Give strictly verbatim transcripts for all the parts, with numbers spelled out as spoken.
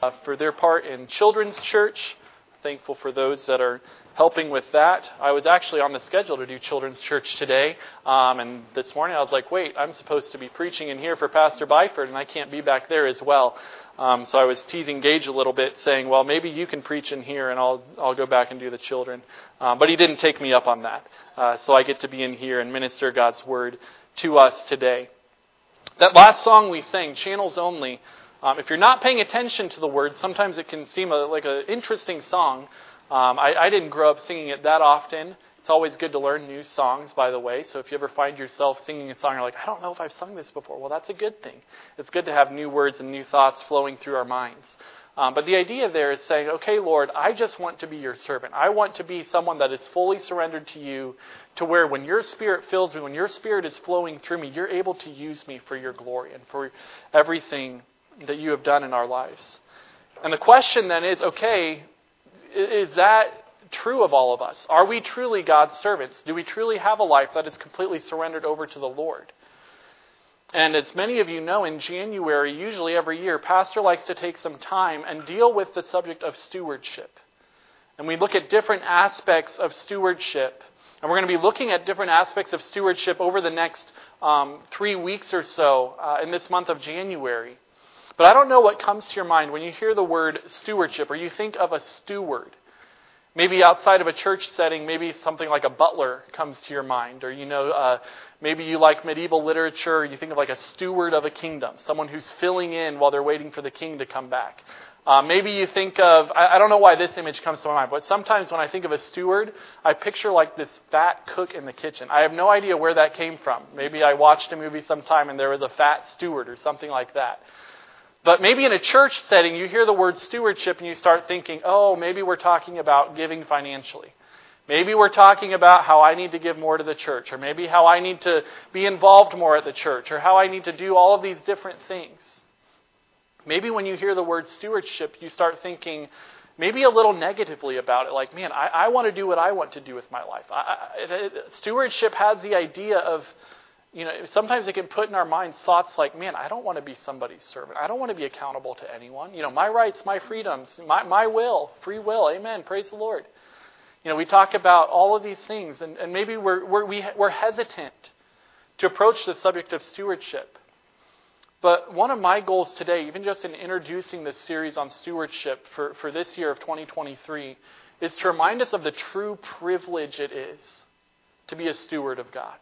uh, for their part in children's church. Thankful for those that are helping with that. I was actually on the schedule to do children's church today, um, and this morning I was like, wait, I'm supposed to be preaching in here for Pastor Byford, and I can't be back there as well. Um, so I was teasing Gage a little bit, saying, well, maybe you can preach in here, and I'll I'll go back and do the children. Um, but he didn't take me up on that. Uh, so I get to be in here and minister God's Word to us today. That last song we sang, Channels Only, um, if you're not paying attention to the words, sometimes it can seem a, like an interesting song. Um, I, I didn't grow up singing it that often. It's always good to learn new songs, by the way. So if you ever find yourself singing a song, you're like, I don't know if I've sung this before. Well, that's a good thing. It's good to have new words and new thoughts flowing through our minds. Um, but the idea there is saying, okay, Lord, I just want to be your servant. I want to be someone that is fully surrendered to you, to where when your Spirit fills me, when your Spirit is flowing through me, you're able to use me for your glory and for everything that you have done in our lives. And the question then is, okay, is that true of all of us? Are we truly God's servants? Do we truly have a life that is completely surrendered over to the Lord? And as many of you know, in January, usually every year, Pastor likes to take some time and deal with the subject of stewardship. And we look at different aspects of stewardship. And we're going to be looking at different aspects of stewardship over the next um, three weeks or so uh, in this month of January. But I don't know what comes to your mind when you hear the word stewardship, or you think of a steward. Maybe outside of a church setting, maybe something like a butler comes to your mind. Or, you know, uh, maybe you like medieval literature, you think of like a steward of a kingdom, someone who's filling in while they're waiting for the king to come back. Uh, maybe you think of, I, I don't know why this image comes to my mind, but sometimes when I think of a steward, I picture like this fat cook in the kitchen. I have no idea where that came from. Maybe I watched a movie sometime and there was a fat steward or something like that. But maybe in a church setting, you hear the word stewardship and you start thinking, oh, maybe we're talking about giving financially. Maybe we're talking about how I need to give more to the church, or maybe how I need to be involved more at the church, or how I need to do all of these different things. Maybe when you hear the word stewardship, you start thinking maybe a little negatively about it. Like, man, I, I want to do what I want to do with my life. I, I, stewardship has the idea of, you know, sometimes it can put in our minds thoughts like, man, I don't want to be somebody's servant. I don't want to be accountable to anyone. You know, my rights, my freedoms, my, my will, free will. Amen. Praise the Lord. You know, we talk about all of these things, and, and maybe we're, we're, we, we're hesitant to approach the subject of stewardship. But one of my goals today, even just in introducing this series on stewardship for, for this year of twenty twenty-three, is to remind us of the true privilege it is to be a steward of God.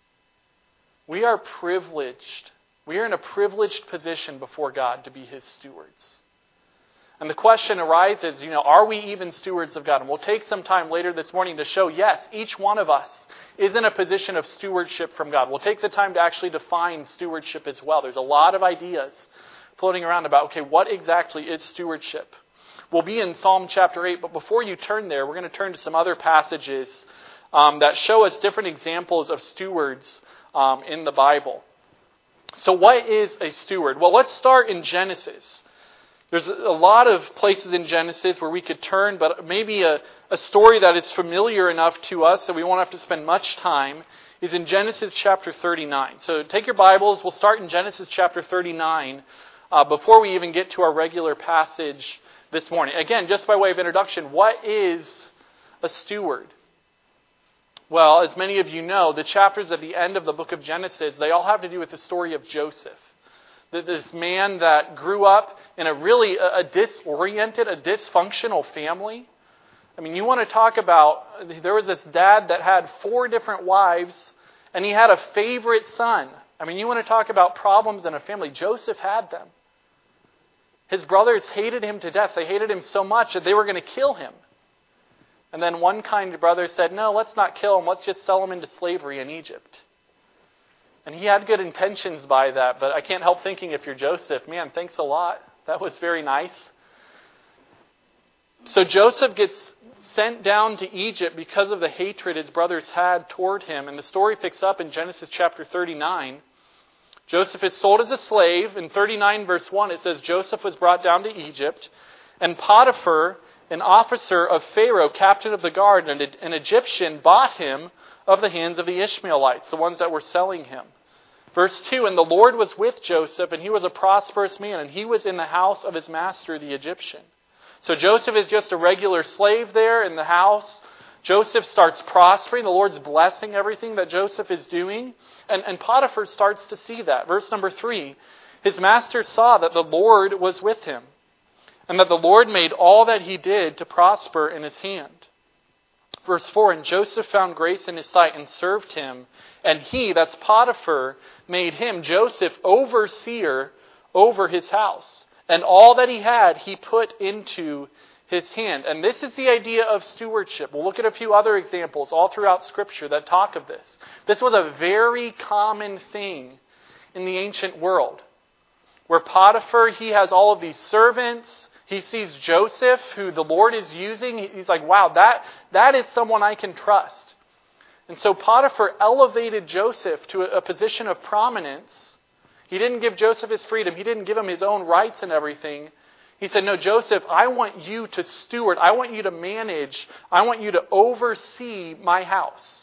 We are privileged. We are in a privileged position before God to be His stewards. And the question arises, you know, are we even stewards of God? And we'll take some time later this morning to show, yes, each one of us is in a position of stewardship from God. We'll take the time to actually define stewardship as well. There's a lot of ideas floating around about, okay, what exactly is stewardship? We'll be in Psalm chapter eight, but before you turn there, we're going to turn to some other passages um, that show us different examples of stewards um, in the Bible. So what is a steward? Well, let's start in Genesis. There's a lot of places in Genesis where we could turn, but maybe a, a story that is familiar enough to us that we won't have to spend much time is in Genesis chapter thirty-nine. So take your Bibles. We'll start in Genesis chapter thirty-nine uh, before we even get to our regular passage this morning. Again, just by way of introduction, what is a steward? Well, as many of you know, the chapters at the end of the book of Genesis, they all have to do with the story of Joseph. This man that grew up in a really a disoriented, a dysfunctional family. I mean, you want to talk about, there was this dad that had four different wives, and he had a favorite son. I mean, you want to talk about problems in a family. Joseph had them. His brothers hated him to death. They hated him so much that they were going to kill him. And then one kind brother said, no, let's not kill him. Let's just sell him into slavery in Egypt. And he had good intentions by that, but I can't help thinking, if you're Joseph, man, thanks a lot. That was very nice. So Joseph gets sent down to Egypt because of the hatred his brothers had toward him. And the story picks up in Genesis chapter thirty-nine. Joseph is sold as a slave. In thirty-nine verse one, it says, Joseph was brought down to Egypt, and Potiphar, an officer of Pharaoh, captain of the guard, and an Egyptian, bought him of the hands of the Ishmaelites, the ones that were selling him. Verse two, and the Lord was with Joseph, and he was a prosperous man, and he was in the house of his master, the Egyptian. So Joseph is just a regular slave there in the house. Joseph starts prospering. The Lord's blessing everything that Joseph is doing. And, and Potiphar starts to see that. Verse number three, his master saw that the Lord was with him, and that the Lord made all that he did to prosper in his hand. Verse four, and Joseph found grace in his sight and served him. And he, that's Potiphar, made him, Joseph, overseer over his house. And all that he had, he put into his hand. And this is the idea of stewardship. We'll look at a few other examples all throughout Scripture that talk of this. This was a very common thing in the ancient world, where Potiphar, he has all of these servants. He sees Joseph, who the Lord is using. He's like, wow, that, that is someone I can trust. And so Potiphar elevated Joseph to a, a position of prominence. He didn't give Joseph his freedom. He didn't give him his own rights and everything. He said, no, Joseph, I want you to steward. I want you to manage. I want you to oversee my house.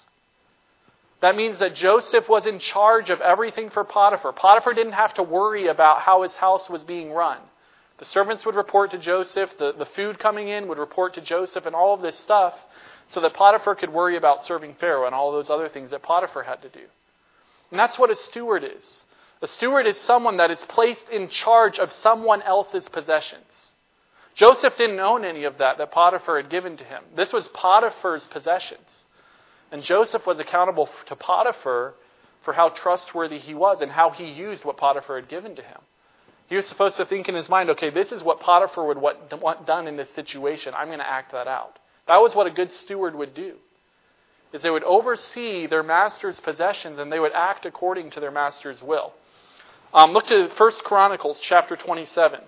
That means that Joseph was in charge of everything for Potiphar. Potiphar didn't have to worry about how his house was being run. The servants would report to Joseph. The, the food coming in would report to Joseph and all of this stuff, so that Potiphar could worry about serving Pharaoh and all those other things that Potiphar had to do. And that's what a steward is. A steward is someone that is placed in charge of someone else's possessions. Joseph didn't own any of that that Potiphar had given to him. This was Potiphar's possessions. And Joseph was accountable to Potiphar for how trustworthy he was and how he used what Potiphar had given to him. He was supposed to think in his mind, okay, this is what Potiphar would want done in this situation. I'm going to act that out. That was what a good steward would do. Is they would oversee their master's possessions and they would act according to their master's will. Um, look to First Chronicles chapter twenty-seven.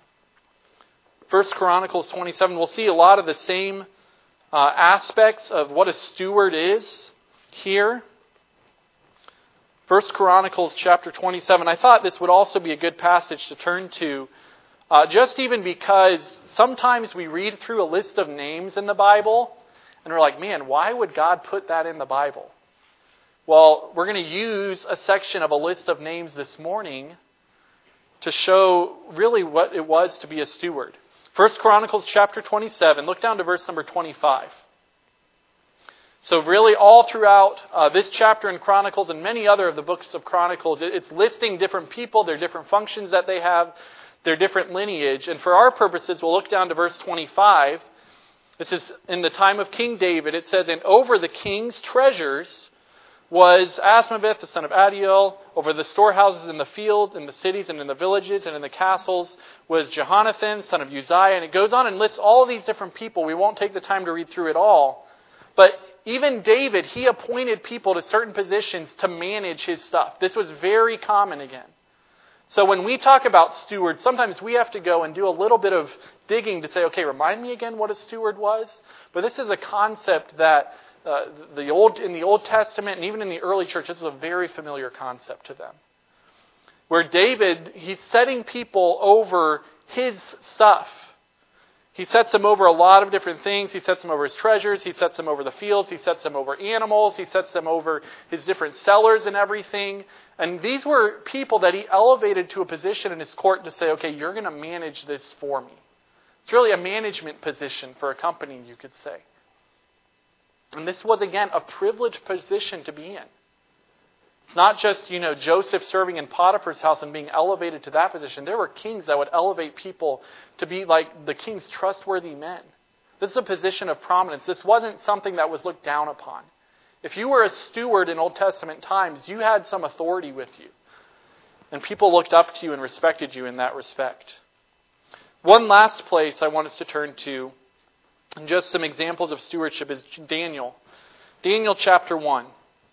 First Chronicles twenty-seven, we'll see a lot of the same uh, aspects of what a steward is here. First Chronicles chapter twenty-seven. I thought this would also be a good passage to turn to, uh, just even because sometimes we read through a list of names in the Bible and we're like, man, why would God put that in the Bible? Well, we're going to use a section of a list of names this morning to show really what it was to be a steward. First Chronicles chapter twenty-seven. Look down to verse number twenty-five. So really all throughout uh, this chapter in Chronicles and many other of the books of Chronicles, it's listing different people, their different functions that they have, their different lineage. And for our purposes, we'll look down to verse twenty-five. This is in the time of King David. It says, and over the king's treasures was Asmaveth, the son of Adiel. Over the storehouses in the field, in the cities, and in the villages, and in the castles was Jehonathan, son of Uzziah. And it goes on and lists all these different people. We won't take the time to read through it all. But even David, he appointed people to certain positions to manage his stuff. This was very common again. So when we talk about stewards, sometimes we have to go and do a little bit of digging to say, okay, remind me again what a steward was. But this is a concept that uh, the old in the Old Testament and even in the early church, this is a very familiar concept to them. Where David, he's setting people over his stuff. He sets them over a lot of different things. He sets them over his treasures. He sets them over the fields. He sets them over animals. He sets them over his different cellars and everything. And these were people that he elevated to a position in his court to say, okay, you're going to manage this for me. It's really a management position for a company, you could say. And this was, again, a privileged position to be in. It's not just, you know, Joseph serving in Potiphar's house and being elevated to that position. There were kings that would elevate people to be like the king's trustworthy men. This is a position of prominence. This wasn't something that was looked down upon. If you were a steward in Old Testament times, you had some authority with you. And people looked up to you and respected you in that respect. One last place I want us to turn to, and just some examples of stewardship, is Daniel. Daniel chapter one.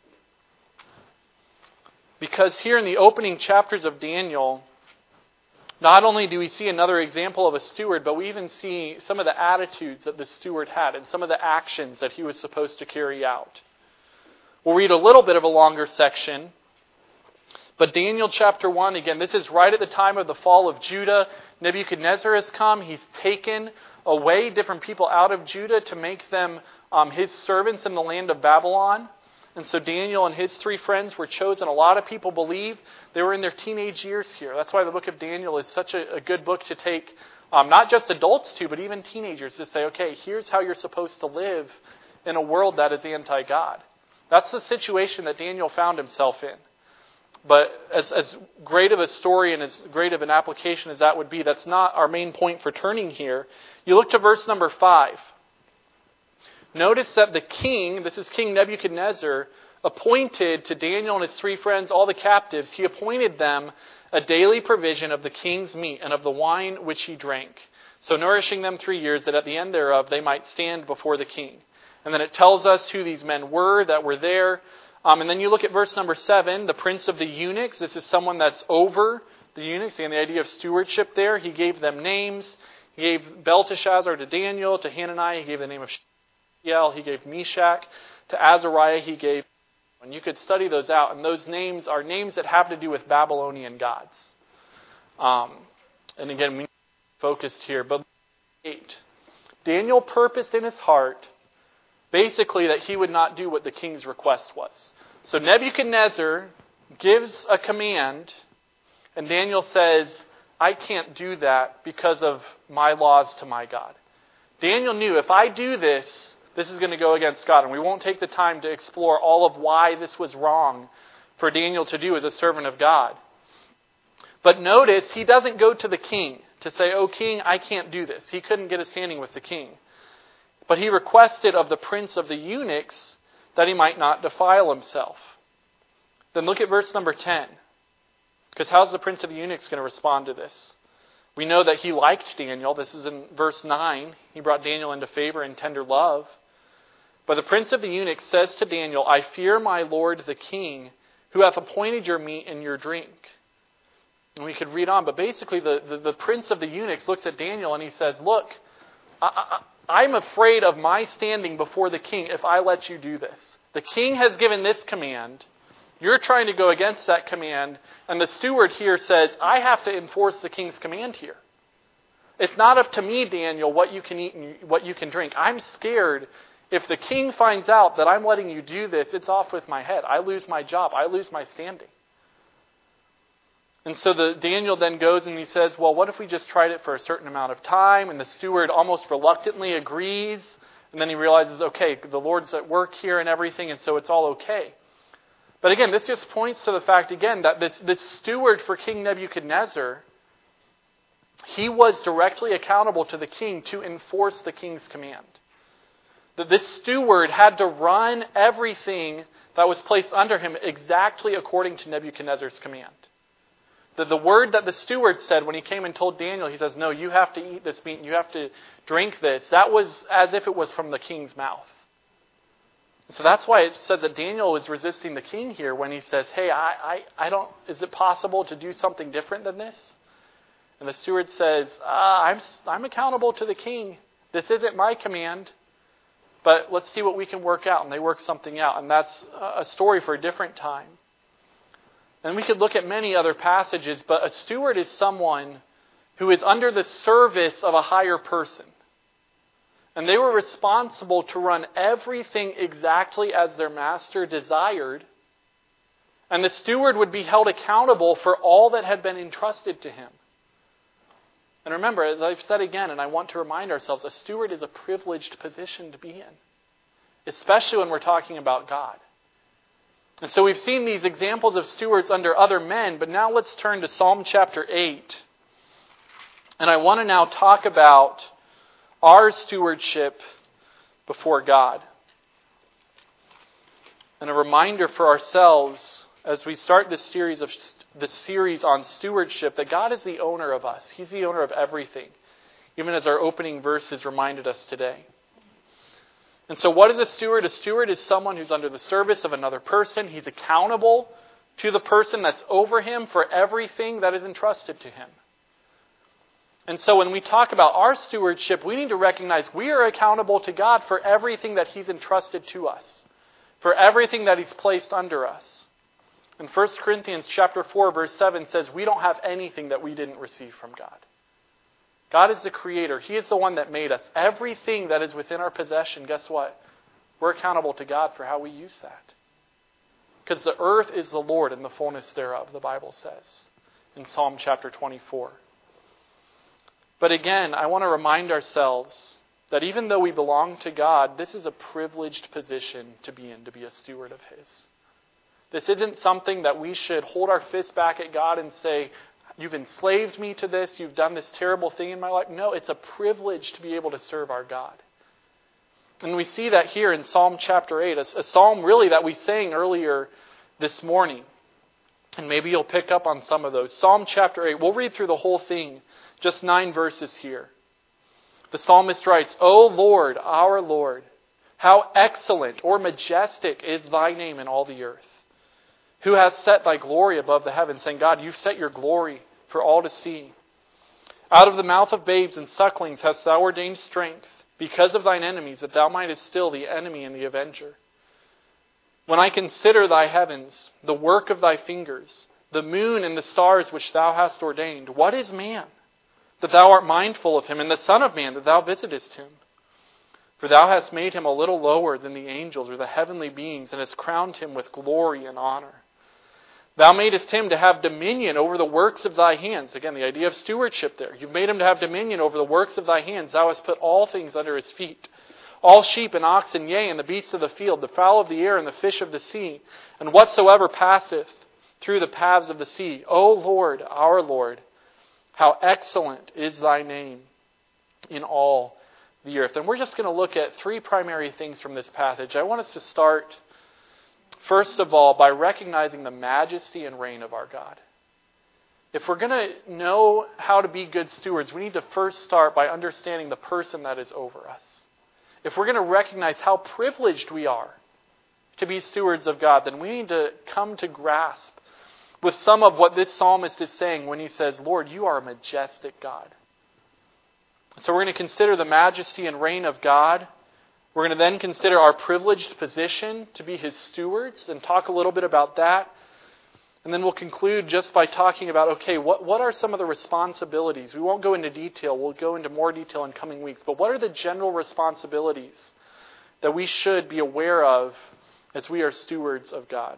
Because here in the opening chapters of Daniel, not only do we see another example of a steward, but we even see some of the attitudes that the steward had and some of the actions that he was supposed to carry out. We'll read a little bit of a longer section. But Daniel chapter one, again, this is right at the time of the fall of Judah. Nebuchadnezzar has come. He's taken away different people out of Judah to make them um, his servants in the land of Babylon. And so Daniel and his three friends were chosen. A lot of people believe they were in their teenage years here. That's why the book of Daniel is such a, a good book to take, um, not just adults to, but even teenagers, to say, okay, here's how you're supposed to live in a world that is anti-God. That's the situation that Daniel found himself in. But as, as great of a story and as great of an application as that would be, that's not our main point for turning here. You look to verse number five. Notice that the king, this is King Nebuchadnezzar, appointed to Daniel and his three friends, all the captives, he appointed them a daily provision of the king's meat and of the wine which he drank. So nourishing them three years, that at the end thereof they might stand before the king. And then it tells us who these men were that were there. Um, and then you look at verse number seven, the prince of the eunuchs. This is someone that's over the eunuchs. And the idea of stewardship there. He gave them names. He gave Belteshazzar to Daniel, to Hananiah. He gave the name of Shadrach. He gave Meshach. To Azariah he gave. And you could study those out. And those names are names that have to do with Babylonian gods. Um, and again, we focused here. But eight. Daniel purposed in his heart basically that he would not do what the king's request was. So Nebuchadnezzar gives a command, and Daniel says, I can't do that because of my laws to my God. Daniel knew, if I do this, this is going to go against God. And we won't take the time to explore all of why this was wrong for Daniel to do as a servant of God. But notice, he doesn't go to the king to say, oh, king, I can't do this. He couldn't get a standing with the king. But he requested of the prince of the eunuchs that he might not defile himself. Then look at verse number ten. Because how's the prince of the eunuchs going to respond to this? We know that he liked Daniel. This is in verse nine. He brought Daniel into favor and tender love. But the prince of the eunuchs says to Daniel, I fear my lord the king, who hath appointed your meat and your drink. And we could read on, but basically the, the, the prince of the eunuchs looks at Daniel and he says, look, I, I, I'm afraid of my standing before the king if I let you do this. The king has given this command. You're trying to go against that command. And the steward here says, I have to enforce the king's command here. It's not up to me, Daniel, what you can eat and what you can drink. I'm scared if the king finds out that I'm letting you do this, it's off with my head. I lose my job. I lose my standing. And so the Daniel then goes and he says, well, what if we just tried it for a certain amount of time? And the steward almost reluctantly agrees. And then he realizes, okay, the Lord's at work here and everything, and so it's all okay. But again, this just points to the fact, again, that this, this steward for King Nebuchadnezzar, he was directly accountable to the king to enforce the king's command. That this steward had to run everything that was placed under him exactly according to Nebuchadnezzar's command. The, the word that the steward said when he came and told Daniel, he says, no, you have to eat this meat and you have to drink this. That was as if it was from the king's mouth. So that's why it said that Daniel was resisting the king here when he says, hey, I, I, I don't, is it possible to do something different than this? And the steward says, ah, I'm, I'm accountable to the king. This isn't my command, but let's see what we can work out. And they work something out. And that's a story for a different time. And we could look at many other passages, but a steward is someone who is under the service of a higher person. And they were responsible to run everything exactly as their master desired. And the steward would be held accountable for all that had been entrusted to him. And remember, as I've said again, and I want to remind ourselves, a steward is a privileged position to be in. Especially when we're talking about God. And so we've seen these examples of stewards under other men, but now let's turn to Psalm chapter eight. And I want to now talk about our stewardship before God. And a reminder for ourselves as we start this series of this series on stewardship that God is the owner of us. He's the owner of everything, even as our opening verses reminded us today. And so what is a steward? A steward is someone who's under the service of another person. He's accountable to the person that's over him for everything that is entrusted to him. And so when we talk about our stewardship, we need to recognize we are accountable to God for everything that He's entrusted to us, for everything that He's placed under us. And First Corinthians chapter four, verse seven says, we don't have anything that we didn't receive from God. God is the creator. He is the one that made us. Everything that is within our possession, guess what? We're accountable to God for how we use that. Because the earth is the Lord and the fullness thereof, the Bible says in Psalm chapter twenty-four. But again, I want to remind ourselves that even though we belong to God, this is a privileged position to be in, to be a steward of His. This isn't something that we should hold our fist back at God and say, you've enslaved me to this, you've done this terrible thing in my life. No, it's a privilege to be able to serve our God. And we see that here in Psalm chapter eight, a, a psalm really that we sang earlier this morning. And maybe you'll pick up on some of those. Psalm chapter eight, we'll read through the whole thing, just nine verses here. The psalmist writes, O Lord, our Lord, how excellent or majestic is thy name in all the earth. Who has set thy glory above the heavens, saying, God, you've set your glory for all to see. Out of the mouth of babes and sucklings hast thou ordained strength, because of thine enemies, that thou mightest still the enemy and the avenger. When I consider thy heavens, the work of thy fingers, the moon and the stars which thou hast ordained, what is man, that thou art mindful of him, and the Son of Man, that thou visitest him? For thou hast made him a little lower than the angels or the heavenly beings, and hast crowned him with glory and honor. Thou madest him to have dominion over the works of thy hands. Again, the idea of stewardship there. You've made him to have dominion over the works of thy hands. Thou hast put all things under his feet. All sheep and oxen, yea, and the beasts of the field, the fowl of the air and the fish of the sea, and whatsoever passeth through the paths of the sea. O Lord, our Lord, how excellent is thy name in all the earth. And we're just going to look at three primary things from this passage. I want us to start, first of all, by recognizing the majesty and reign of our God. If we're going to know how to be good stewards, we need to first start by understanding the person that is over us. If we're going to recognize how privileged we are to be stewards of God, then we need to come to grasp with some of what this psalmist is saying when he says, Lord, you are a majestic God. So we're going to consider the majesty and reign of God. We're going to then consider our privileged position to be His stewards and talk a little bit about that. And then we'll conclude just by talking about, okay, what, what are some of the responsibilities? We won't go into detail. We'll go into more detail in coming weeks. But what are the general responsibilities that we should be aware of as we are stewards of God?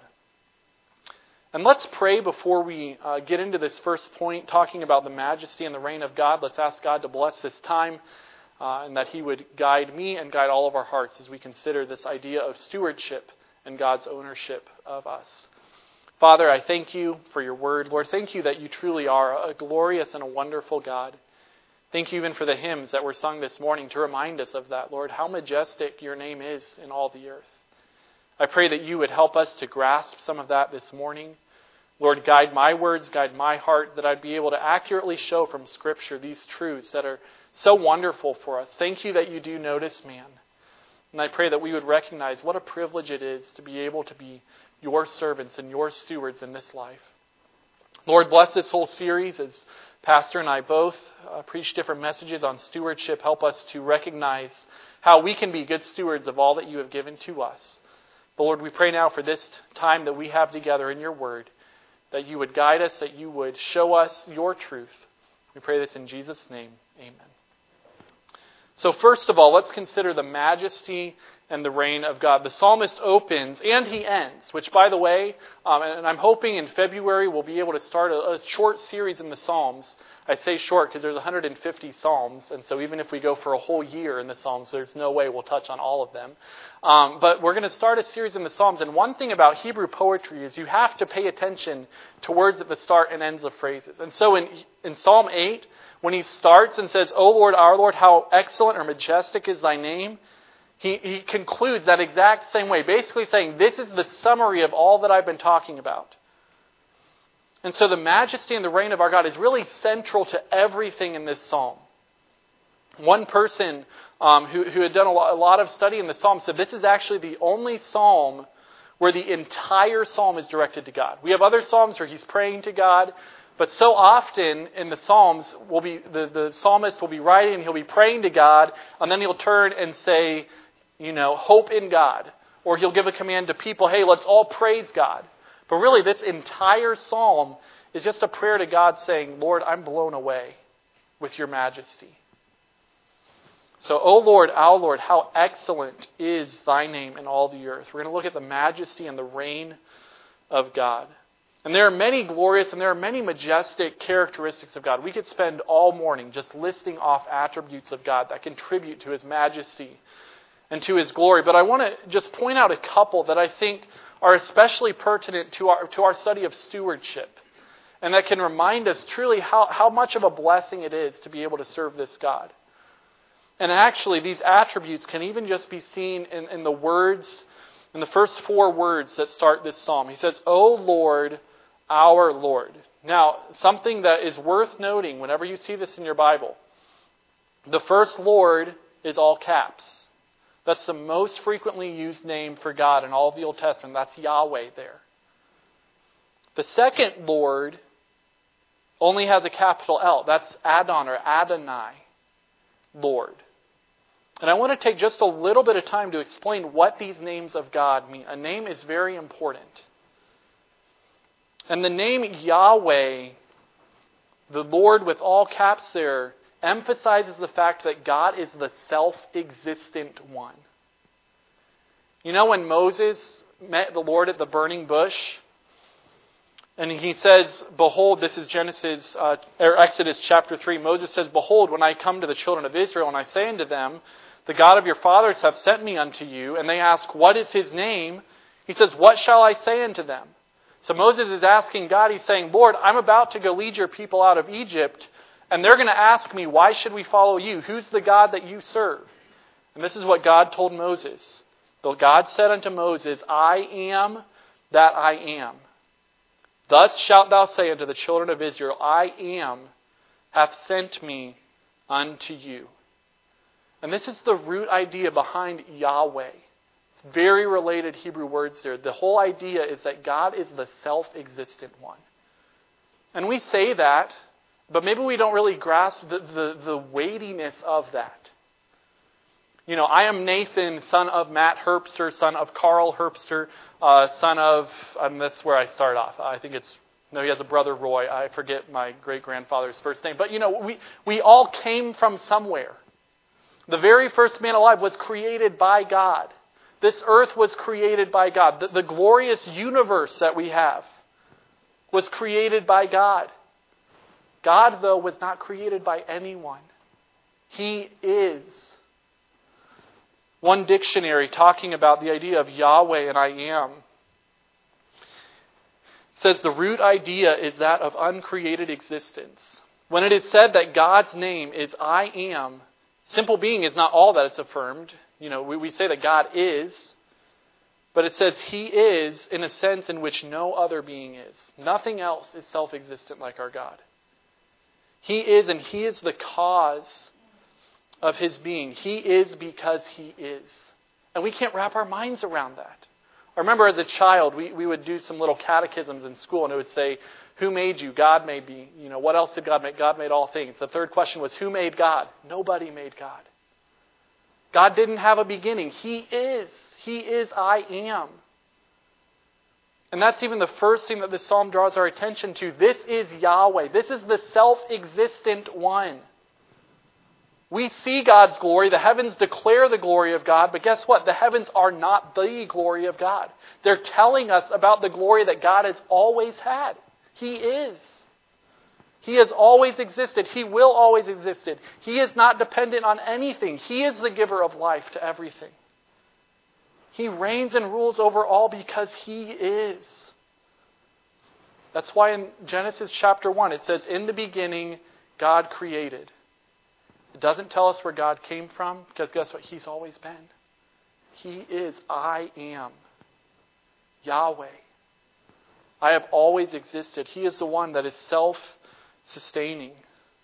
And let's pray before we uh, get into this first point, talking about the majesty and the reign of God. Let's ask God to bless this time uh, and that He would guide me and guide all of our hearts as we consider this idea of stewardship and God's ownership of us. Father, I thank you for your word. Lord, thank you that you truly are a glorious and a wonderful God. Thank you even for the hymns that were sung this morning to remind us of that, Lord, how majestic your name is in all the earth. I pray that you would help us to grasp some of that this morning. Lord, guide my words, guide my heart, that I'd be able to accurately show from Scripture these truths that are so wonderful for us. Thank you that you do notice man. And I pray that we would recognize what a privilege it is to be able to be your servants and your stewards in this life. Lord, bless this whole series as Pastor and I both uh, preach different messages on stewardship. Help us to recognize how we can be good stewards of all that you have given to us. But Lord, we pray now for this time that we have together in your word, that you would guide us, that you would show us your truth. We pray this in Jesus' name. Amen. So first of all, let's consider the majesty and the reign of God. The psalmist opens and he ends, which, by the way, um, and I'm hoping in February we'll be able to start a, a short series in the Psalms. I say short because there's one hundred fifty Psalms, and so even if we go for a whole year in the Psalms, there's no way we'll touch on all of them. Um, but we're going to start a series in the Psalms, and one thing about Hebrew poetry is you have to pay attention to words at the start and ends of phrases. And so in, in Psalm eight, when he starts and says, O Lord, our Lord, how excellent or majestic is thy name, He, he concludes that exact same way, basically saying, this is the summary of all that I've been talking about. And so the majesty and the reign of our God is really central to everything in this psalm. One person um, who, who had done a lot, a lot of study in the psalm said this is actually the only psalm where the entire psalm is directed to God. We have other psalms where he's praying to God, but so often in the Psalms, will be the, the psalmist will be writing and he'll be praying to God, and then he'll turn and say, you know, hope in God. Or he'll give a command to people, hey, let's all praise God. But really, this entire psalm is just a prayer to God saying, Lord, I'm blown away with your majesty. So, O Lord, our Lord, how excellent is thy name in all the earth. We're going to look at the majesty and the reign of God. And there are many glorious and there are many majestic characteristics of God. We could spend all morning just listing off attributes of God that contribute to His majesty and to His glory. But I want to just point out a couple that I think are especially pertinent to our to our study of stewardship. And that can remind us truly how, how much of a blessing it is to be able to serve this God. And actually, these attributes can even just be seen in, in the words, in the first four words that start this psalm. He says, "O Lord, our Lord." Now, something that is worth noting whenever you see this in your Bible, the first Lord is all caps. That's the most frequently used name for God in all of the Old Testament. That's Yahweh there. The second Lord only has a capital L. That's Adon or Adonai, Lord. And I want to take just a little bit of time to explain what these names of God mean. A name is very important. And the name Yahweh, the Lord with all caps there, emphasizes the fact that God is the self-existent one. You know when Moses met the Lord at the burning bush, and he says, behold, this is Genesis, uh, or Exodus chapter three. Moses says, "Behold, when I come to the children of Israel, and I say unto them, the God of your fathers hath sent me unto you, and they ask, what is His name? He says, what shall I say unto them?" So Moses is asking God, he's saying, "Lord, I'm about to go lead your people out of Egypt, and they're going to ask me, why should we follow you? Who's the God that you serve?" And this is what God told Moses. Though God said unto Moses, "I am that I am. Thus shalt thou say unto the children of Israel, I am, hath sent me unto you." And this is the root idea behind Yahweh. It's very related Hebrew words there. The whole idea is that God is the self-existent one. And we say that, but maybe we don't really grasp the, the, the weightiness of that. You know, I am Nathan, son of Matt Herbster, son of Carl Herbster, uh, son of, and that's where I start off. I think it's, no, he has a brother, Roy. I forget my great-grandfather's first name. But, you know, we, we all came from somewhere. The very first man alive was created by God. This earth was created by God. The, the glorious universe that we have was created by God. God, though, was not created by anyone. He is. One dictionary talking about the idea of Yahweh and I am says the root idea is that of uncreated existence. When it is said that God's name is I am, simple being is not all that it's affirmed. You know, we, we say that God is, but it says He is in a sense in which no other being is. Nothing else is self-existent like our God. He is, and He is the cause of His being. He is because He is. And we can't wrap our minds around that. I remember as a child, we, we would do some little catechisms in school, and it would say, who made you? God made me. You know, what else did God make? God made all things. The third question was, who made God? Nobody made God. God didn't have a beginning. He is. He is I am. And that's even the first thing that this psalm draws our attention to. This is Yahweh. This is the self-existent one. We see God's glory. The heavens declare the glory of God. But guess what? The heavens are not the glory of God. They're telling us about the glory that God has always had. He is. He has always existed. He will always exist. He is not dependent on anything. He is the giver of life to everything. He reigns and rules over all because He is. That's why in Genesis chapter one it says, in the beginning God created. It doesn't tell us where God came from, because guess what? He's always been. He is I am. Yahweh. I have always existed. He is the one that is self-sustaining.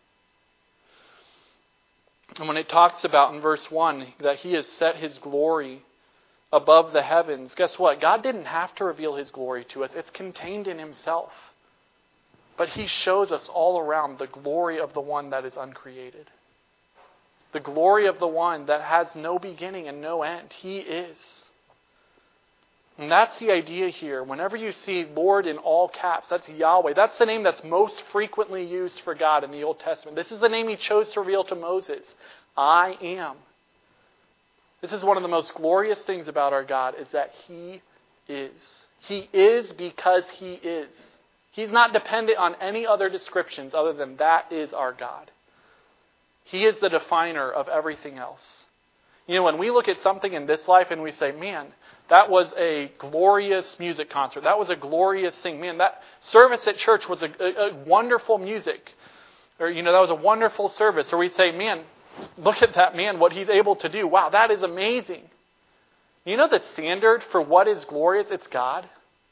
And when it talks about in verse one that He has set His glory above the heavens, guess what? God didn't have to reveal His glory to us. It's contained in Himself. But He shows us all around the glory of the one that is uncreated. The glory of the one that has no beginning and no end. He is. And that's the idea here. Whenever you see Lord in all caps, that's Yahweh. That's the name that's most frequently used for God in the Old Testament. This is the name He chose to reveal to Moses. I am. This is one of the most glorious things about our God, is that He is. He is because He is. He's not dependent on any other descriptions other than that is our God. He is the definer of everything else. You know, when we look at something in this life and we say, man, that was a glorious music concert. That was a glorious thing. Man, that service at church was a, a, a wonderful music. Or, you know, that was a wonderful service. Or we say, man, look at that man, what he's able to do. Wow, that is amazing. You know the standard for what is glorious? It's God.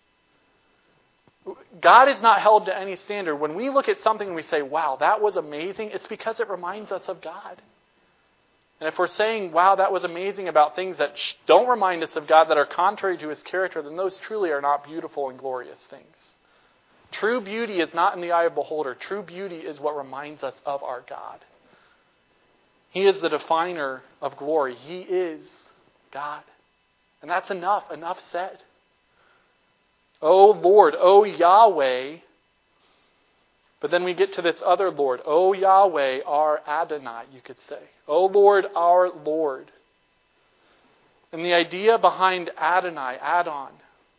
God is not held to any standard. When we look at something and we say, wow, that was amazing, it's because it reminds us of God. And if we're saying, wow, that was amazing about things that don't remind us of God, that are contrary to His character, then those truly are not beautiful and glorious things. True beauty is not in the eye of the beholder. True beauty is what reminds us of our God. He is the definer of glory. He is God. And that's enough. Enough said. O Lord, O Yahweh. But then we get to this other Lord. O Yahweh, our Adonai, you could say. O Lord, our Lord. And the idea behind Adonai, Adon,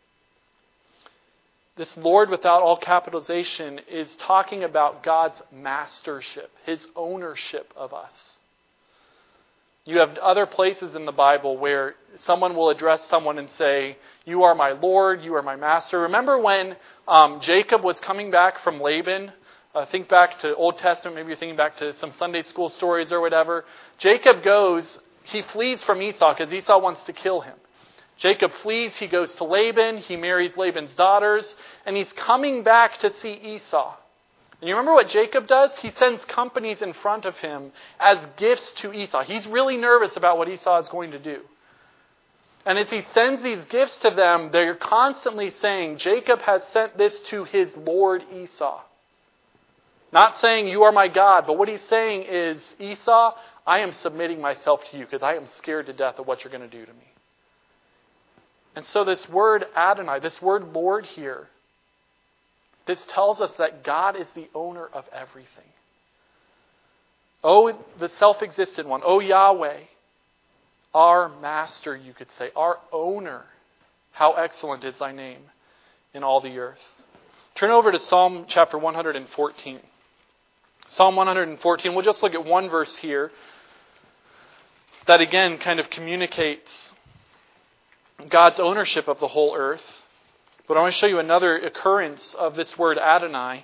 this Lord without all capitalization, is talking about God's mastership, His ownership of us. You have other places in the Bible where someone will address someone and say, you are my Lord, you are my master. Remember when um, Jacob was coming back from Laban? Uh, think back to Old Testament, maybe you're thinking back to some Sunday school stories or whatever. Jacob goes, he flees from Esau because Esau wants to kill him. Jacob flees, he goes to Laban, he marries Laban's daughters, and he's coming back to see Esau. And you remember what Jacob does? He sends companies in front of him as gifts to Esau. He's really nervous about what Esau is going to do. And as he sends these gifts to them, they're constantly saying, Jacob has sent this to his lord Esau. Not saying, you are my God, but what he's saying is, Esau, I am submitting myself to you because I am scared to death of what you're going to do to me. And so this word Adonai, this word Lord here, this tells us that God is the owner of everything. Oh, the self-existent one. Oh, Yahweh, our master, you could say, our owner. How excellent is thy name in all the earth. Turn over to Psalm chapter one hundred fourteen. Psalm one hundred fourteen, we'll just look at one verse here that again kind of communicates God's ownership of the whole earth. But I want to show you another occurrence of this word Adonai.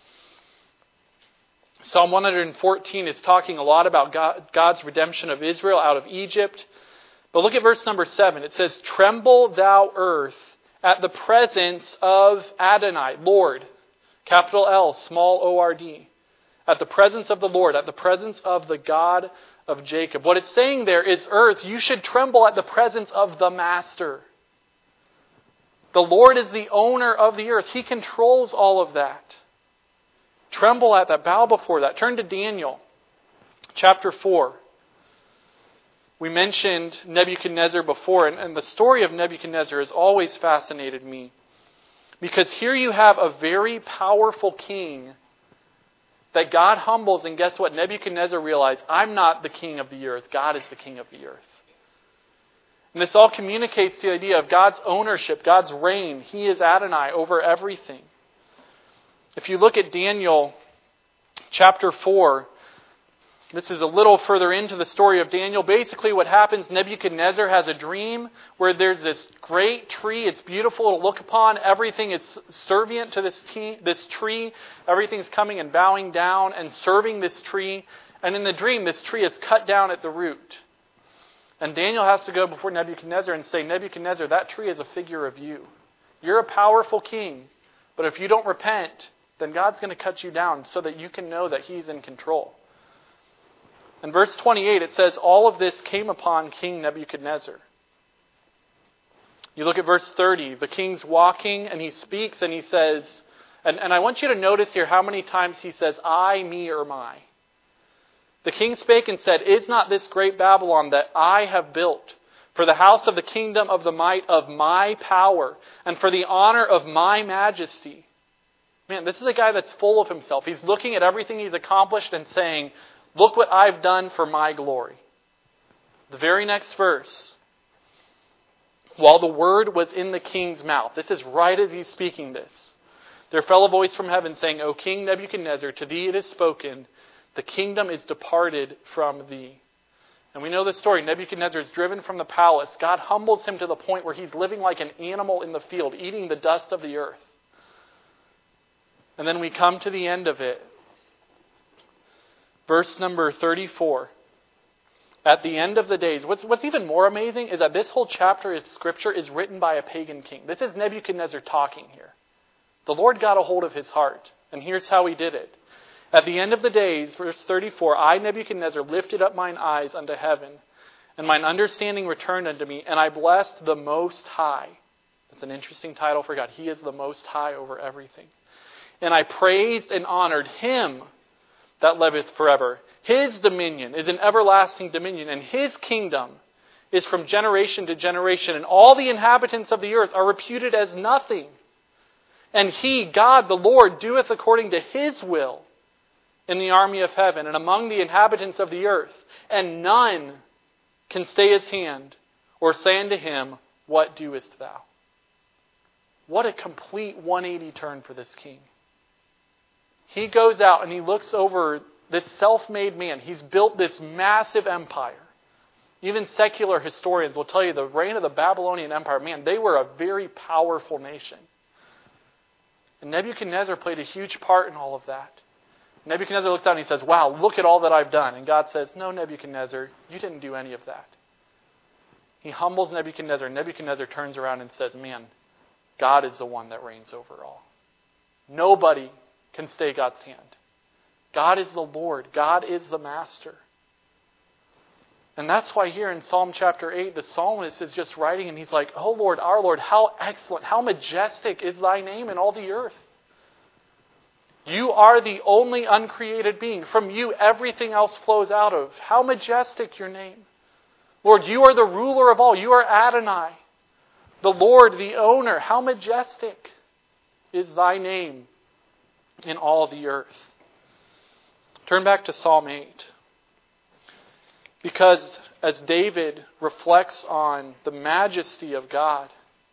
Psalm one hundred fourteen is talking a lot about God, God's redemption of Israel out of Egypt. But look at verse number seven. It says, tremble thou earth at the presence of Adonai, Lord, capital L, small O R D. At the presence of the Lord, at the presence of the God of Jacob. What it's saying there is, earth, you should tremble at the presence of the Master. The Lord is the owner of the earth. He controls all of that. Tremble at that. Bow before that. Turn to Daniel chapter four. We mentioned Nebuchadnezzar before, and, and the story of Nebuchadnezzar has always fascinated me. Because here you have a very powerful king that God humbles, and guess what? Nebuchadnezzar realized, I'm not the king of the earth. God is the king of the earth. And this all communicates the idea of God's ownership, God's reign. He is Adonai over everything. If you look at Daniel chapter four, this is a little further into the story of Daniel. Basically what happens, Nebuchadnezzar has a dream where there's this great tree. It's beautiful to look upon. Everything is servient to this, tea, this tree. Everything's coming and bowing down and serving this tree. And in the dream, this tree is cut down at the root. And Daniel has to go before Nebuchadnezzar and say, Nebuchadnezzar, that tree is a figure of you. You're a powerful king. But if you don't repent, then God's going to cut you down so that you can know that He's in control. In verse twenty-eight, it says, all of this came upon King Nebuchadnezzar. You look at verse thirty. The king's walking and he speaks and he says, and, and I want you to notice here how many times he says, I, me, or my. The king spake and said, is not this great Babylon that I have built for the house of the kingdom of the might of my power and for the honor of my majesty? Man, this is a guy that's full of himself. He's looking at everything he's accomplished and saying, look what I've done for my glory. The very next verse. while the word was in the king's mouth. This is right as he's speaking this. There fell a voice from heaven saying, O King Nebuchadnezzar, to thee it is spoken, the kingdom is departed from thee. And we know the story. Nebuchadnezzar is driven from the palace. God humbles him to the point where he's living like an animal in the field, eating the dust of the earth. And then we come to the end of it. Verse number thirty-four. At the end of the days, what's, what's even more amazing is that this whole chapter of Scripture is written by a pagan king. This is Nebuchadnezzar talking here. The Lord got a hold of his heart, and here's how he did it. At the end of the days, verse thirty-four, I, Nebuchadnezzar, lifted up mine eyes unto heaven, and mine understanding returned unto me, and I blessed the Most High. That's an interesting title for God. He is the Most High over everything. And I praised and honored Him that liveth forever. His dominion is an everlasting dominion, and His kingdom is from generation to generation, and all the inhabitants of the earth are reputed as nothing. And He, God the Lord, doeth according to His will in the army of heaven and among the inhabitants of the earth, and none can stay His hand or say unto Him, What doest thou? What a complete one eighty turn for this king. He goes out and he looks over this self-made man. He's built this massive empire. Even secular historians will tell you the reign of the Babylonian Empire, man, they were a very powerful nation. And Nebuchadnezzar played a huge part in all of that. Nebuchadnezzar looks out and he says, wow, look at all that I've done. And God says, no, Nebuchadnezzar, you didn't do any of that. He humbles Nebuchadnezzar. Nebuchadnezzar turns around and says, man, God is the one that reigns over all. Nobody can stay God's hand. God is the Lord. God is the master. And that's why here in Psalm chapter eight, the psalmist is just writing and he's like, oh Lord, our Lord, how excellent, how majestic is thy name in all the earth. You are the only uncreated being. From you, everything else flows out of. How majestic your name. Lord, you are the ruler of all. You are Adonai, the Lord, the owner. How majestic is thy name in all the earth. Turn back to Psalm eight. Because as David reflects on the majesty of God,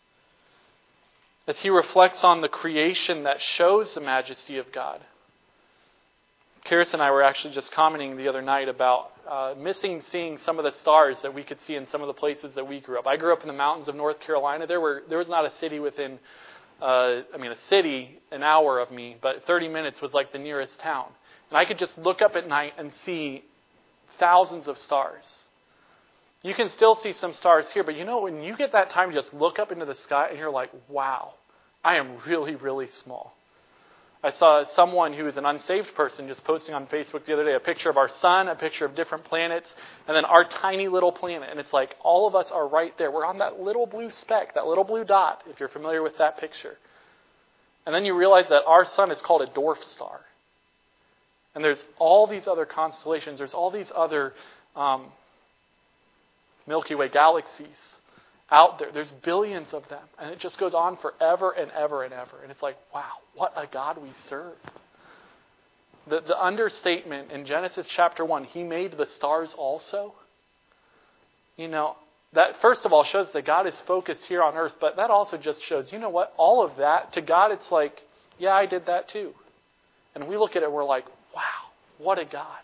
as he reflects on the creation that shows the majesty of God. Karis and I were actually just commenting the other night about uh, missing seeing some of the stars that we could see in some of the places that we grew up. I grew up in the mountains of North Carolina. There were there was not a city within, uh, I mean a city an hour of me, but thirty minutes was like the nearest town. And I could just look up at night and see thousands of stars. You can still see some stars here, but you know, when you get that time to just look up into the sky and you're like, wow, I am really, really small. I saw someone who is an unsaved person just posting on Facebook the other day a picture of our sun, a picture of different planets, and then our tiny little planet. And it's like all of us are right there. We're on that little blue speck, that little blue dot, if you're familiar with that picture. And then you realize that our sun is called a dwarf star. And there's all these other constellations. There's all these other um, Milky Way galaxies out there. There's billions of them. And it just goes on forever and ever and ever. And it's like, wow, what a God we serve. The, the understatement in Genesis chapter one, He made the stars also. You know, that first of all shows that God is focused here on earth. But that also just shows, you know what, all of that, to God it's like, yeah, I did that too. And we look at it and we're like, wow, what a God.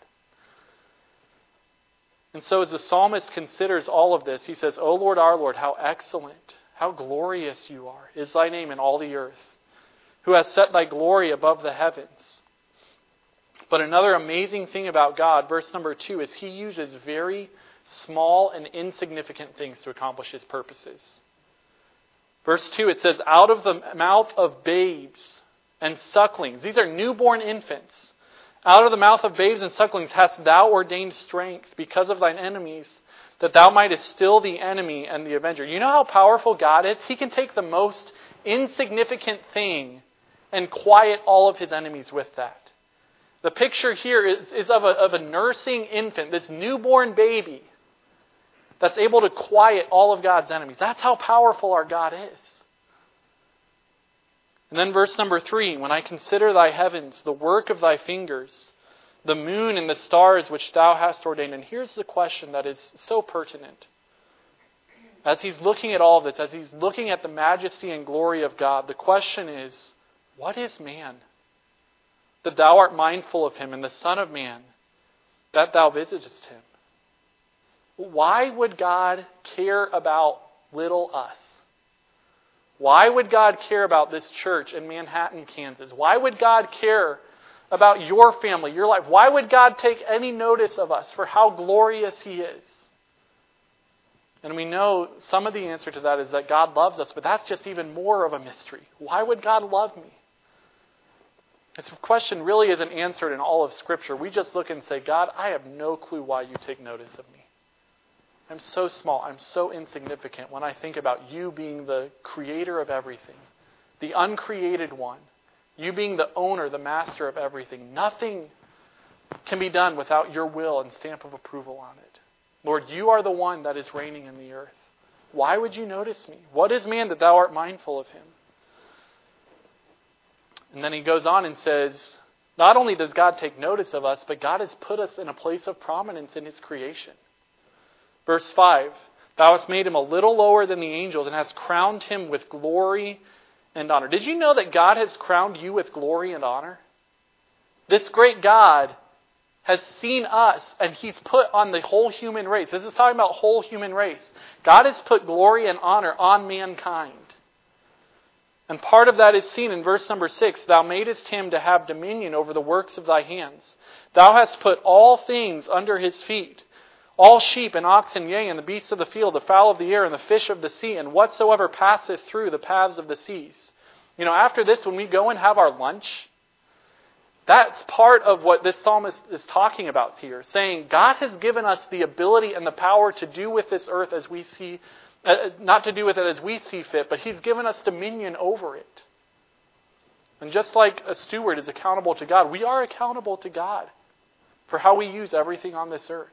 And so as the psalmist considers all of this, he says, O Lord, our Lord, how excellent, how glorious you are, is thy name in all the earth, who has set thy glory above the heavens. But another amazing thing about God, verse number two, is He uses very small and insignificant things to accomplish His purposes. Verse two, it says, out of the mouth of babes and sucklings, these are newborn infants, out of the mouth of babes and sucklings hast thou ordained strength because of thine enemies, that thou mightest still the enemy and the avenger. You know how powerful God is? He can take the most insignificant thing and quiet all of His enemies with that. The picture here is, is of, a, of a nursing infant, this newborn baby, that's able to quiet all of God's enemies. That's how powerful our God is. And then verse number three, when I consider thy heavens, the work of thy fingers, the moon and the stars which thou hast ordained. And here's the question that is so pertinent. as he's looking at all of this, as he's looking at the majesty and glory of God, the question is, what is man? That thou art mindful of him, and the Son of Man, that thou visitest him. Why would God care about little us? Why would God care about this church in Manhattan, Kansas? Why would God care about your family, your life? Why would God take any notice of us for how glorious He is? And we know some of the answer to that is that God loves us, but that's just even more of a mystery. Why would God love me? This question really isn't answered in all of Scripture. We just look and say, God, I have no clue why you take notice of me. I'm so small. I'm so insignificant when I think about you being the creator of everything, the uncreated one, you being the owner, the master of everything. Nothing can be done without your will and stamp of approval on it. Lord, you are the one that is reigning in the earth. Why would you notice me? What is man that thou art mindful of him? And then he goes on and says, not only does God take notice of us, but God has put us in a place of prominence in His creation. Verse five, thou hast made him a little lower than the angels and hast crowned him with glory and honor. Did you know that God has crowned you with glory and honor? This great God has seen us and He's put on the whole human race. This is talking about whole human race. God has put glory and honor on mankind. And part of that is seen in verse number six. Thou madest him to have dominion over the works of thy hands. Thou hast put all things under his feet. All sheep and oxen, yea, and the beasts of the field, the fowl of the air, and the fish of the sea, and whatsoever passeth through the paths of the seas. You know, after this, when we go and have our lunch, that's part of what this psalmist is talking about here. Saying, God has given us the ability and the power to do with this earth as we see, uh, not to do with it as we see fit, but He's given us dominion over it. And just like a steward is accountable to God, we are accountable to God for how we use everything on this earth.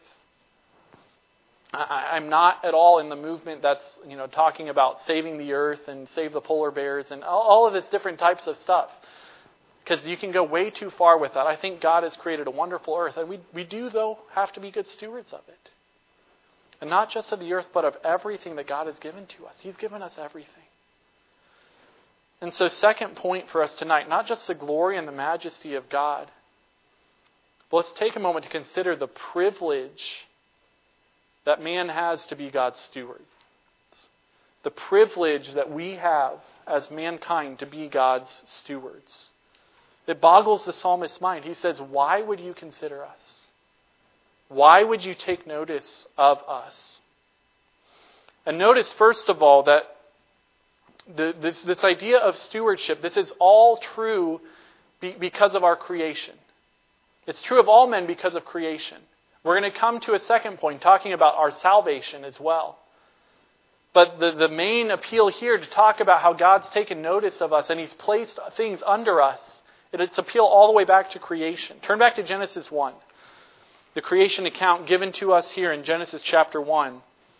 I'm not at all in the movement that's, you know, talking about saving the earth and save the polar bears and all of this different types of stuff. Because you can go way too far with that. I think God has created a wonderful earth. And we, we do, though, have to be good stewards of it. And not just of the earth, but of everything that God has given to us. He's given us everything. And so second point for us tonight, not just the glory and the majesty of God, but let's take a moment to consider the privilege that man has to be God's steward. The privilege that we have as mankind to be God's stewards. It boggles the psalmist's mind. He says, why would you consider us? Why would you take notice of us? And notice, first of all, that the, this, this idea of stewardship, this is all true be, because of our creation. It's true of all men because of creation. We're going to come to a second point talking about our salvation as well. But the, the main appeal here to talk about how God's taken notice of us and He's placed things under us, it's appeal all the way back to creation. Turn back to Genesis one. The creation account given to us here in Genesis chapter one.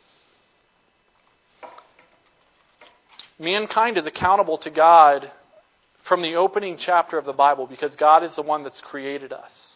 Mankind is accountable to God from the opening chapter of the Bible because God is the one that's created us.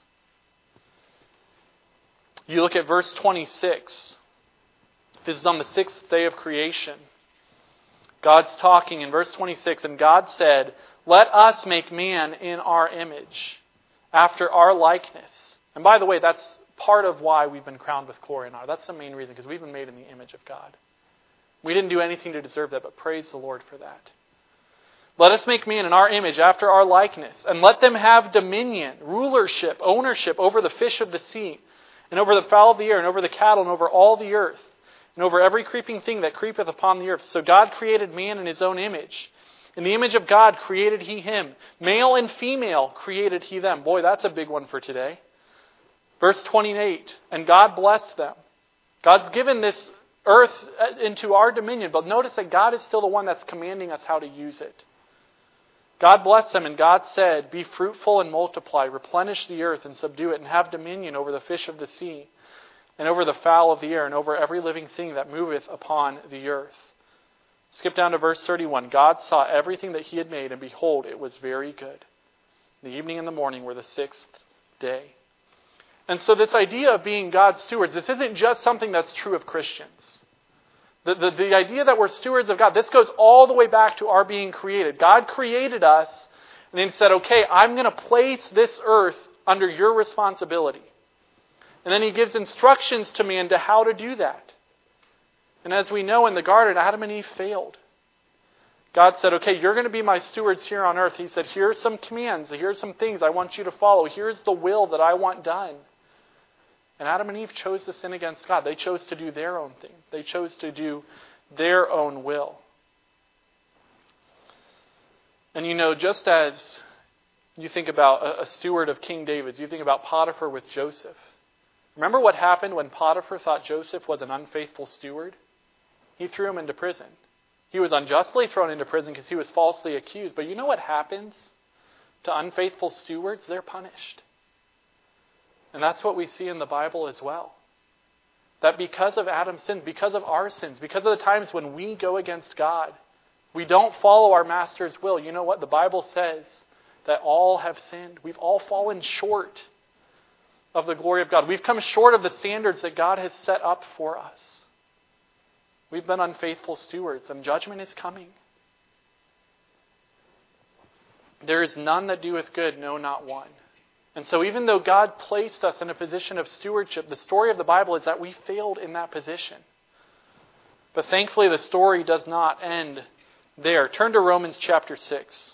You look at verse twenty-six. This is on the sixth day of creation. God's talking in verse twenty-six, and God said, let us make man in our image, after our likeness. And by the way, that's part of why we've been crowned with glory and honor. That's the main reason, because we've been made in the image of God. We didn't do anything to deserve that, but praise the Lord for that. Let us make man in our image, after our likeness, and let them have dominion, rulership, ownership over the fish of the sea, and over the fowl of the air, and over the cattle, and over all the earth, and over every creeping thing that creepeth upon the earth. So God created man in His own image. In the image of God created He him. Male and female created He them. Boy, that's a big one for today. Verse twenty-eight, and God blessed them. God's given this earth into our dominion, but notice that God is still the one that's commanding us how to use it. God blessed them, and God said, be fruitful and multiply, replenish the earth and subdue it, and have dominion over the fish of the sea, and over the fowl of the air, and over every living thing that moveth upon the earth. Skip down to verse thirty-one. God saw everything that He had made, and behold, it was very good. The evening and the morning were the sixth day. And so this idea of being God's stewards, this isn't just something that's true of Christians. The, the, the idea that we're stewards of God, this goes all the way back to our being created. God created us and then said, okay, I'm going to place this earth under your responsibility. And then he gives instructions to man to how to do that. And as we know in the garden, Adam and Eve failed. God said, okay, you're going to be my stewards here on earth. He said, here's some commands. Here's some things I want you to follow. Here's the will that I want done. And Adam and Eve chose to sin against God. They chose to do their own thing. They chose to do their own will. And you know, just as you think about a, a steward of King David's, you think about Potiphar with Joseph. Remember what happened when Potiphar thought Joseph was an unfaithful steward? He threw him into prison. He was unjustly thrown into prison because he was falsely accused. But you know what happens to unfaithful stewards? They're punished. And that's what we see in the Bible as well. That because of Adam's sin, because of our sins, because of the times when we go against God, we don't follow our Master's will. You know what? The Bible says that all have sinned. We've all fallen short of the glory of God. We've come short of the standards that God has set up for us. We've been unfaithful stewards, and judgment is coming. There is none that doeth good, no, not one. And so even though God placed us in a position of stewardship, the story of the Bible is that we failed in that position. But thankfully the story does not end there. Turn to Romans chapter six.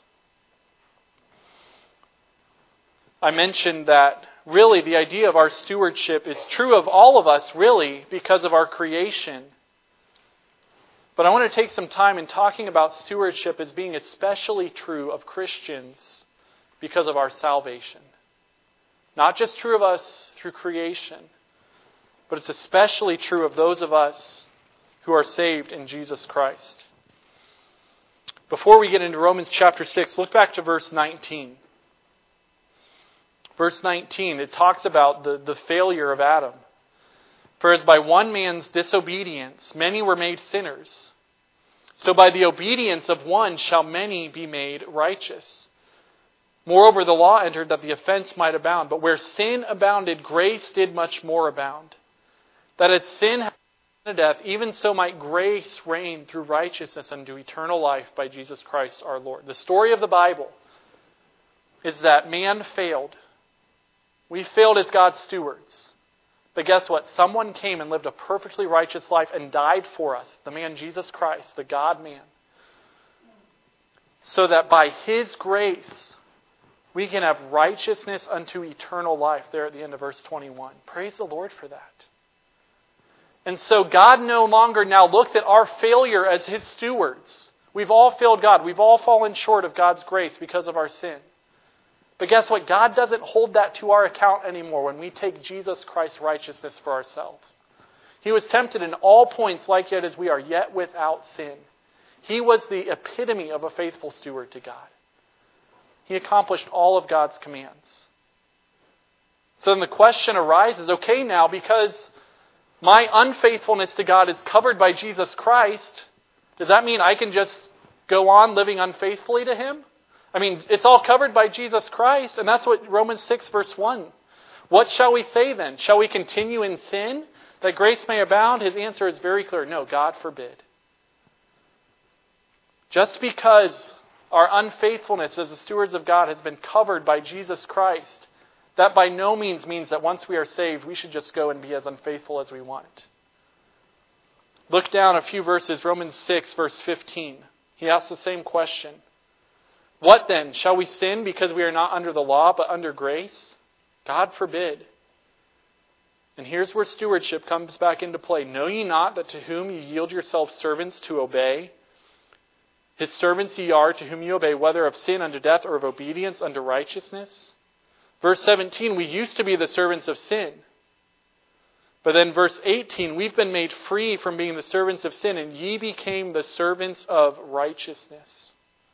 I mentioned that really the idea of our stewardship is true of all of us, really, because of our creation. But I want to take some time in talking about stewardship as being especially true of Christians because of our salvation. Not just true of us through creation, but it's especially true of those of us who are saved in Jesus Christ. Before we get into Romans chapter six, look back to verse nineteen. Verse nineteen, it talks about the, the failure of Adam. For as by one man's disobedience many were made sinners, so by the obedience of one shall many be made righteous. Moreover, the law entered that the offense might abound. But where sin abounded, grace did much more abound. That as sin had to death, even so might grace reign through righteousness unto eternal life by Jesus Christ our Lord. The story of the Bible is that man failed. We failed as God's stewards. But guess what? Someone came and lived a perfectly righteous life and died for us. The man Jesus Christ, the God-man. So that by His grace, we can have righteousness unto eternal life. There at the end of verse twenty-one. Praise the Lord for that. And so God no longer now looks at our failure as His stewards. We've all failed God. We've all fallen short of God's grace because of our sin. But guess what? God doesn't hold that to our account anymore when we take Jesus Christ's righteousness for ourselves. He was tempted in all points like yet as we are, yet without sin. He was the epitome of a faithful steward to God. He accomplished all of God's commands. So then the question arises, okay, now because my unfaithfulness to God is covered by Jesus Christ, does that mean I can just go on living unfaithfully to Him? I mean, it's all covered by Jesus Christ, and that's what Romans six verse one. What shall we say then? Shall we continue in sin that grace may abound? His answer is very clear. No, God forbid. Just because our unfaithfulness as the stewards of God has been covered by Jesus Christ, that by no means means that once we are saved, we should just go and be as unfaithful as we want. Look down a few verses, Romans six, verse fifteen. He asks the same question. What then? Shall we sin because we are not under the law, but under grace? God forbid. And here's where stewardship comes back into play. Know ye not that to whom ye yield yourselves servants to obey, His servants ye are to whom ye obey, whether of sin unto death or of obedience unto righteousness? Verse seventeen, we used to be the servants of sin. But then verse eighteen, we've been made free from being the servants of sin, and ye became the servants of righteousness.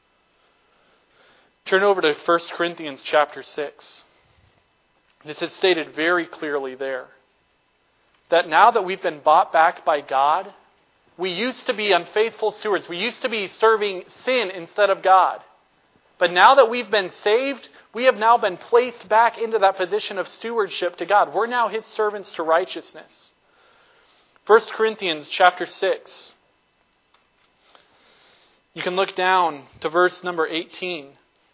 Turn over to First Corinthians chapter six. This is stated very clearly there. That now that we've been bought back by God, we used to be unfaithful stewards. We used to be serving sin instead of God. But now that we've been saved, we have now been placed back into that position of stewardship to God. We're now His servants to righteousness. First Corinthians chapter six, You can look down to verse number eighteen.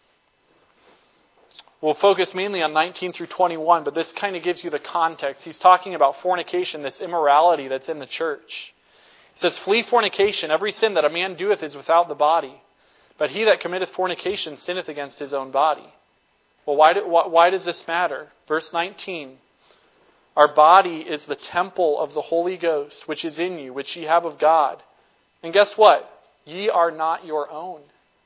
We'll focus mainly on nineteen through twenty-one, but this kind of gives you the context. He's talking about fornication, this immorality that's in the church. He says, "Flee fornication. Every sin that a man doeth is without the body. But he that committeth fornication sinneth against his own body." Well, why, do, why, why does this matter? Verse nineteen. "Our body is the temple of the Holy Ghost, which is in you, which ye have of God. And guess what? Ye are not your own."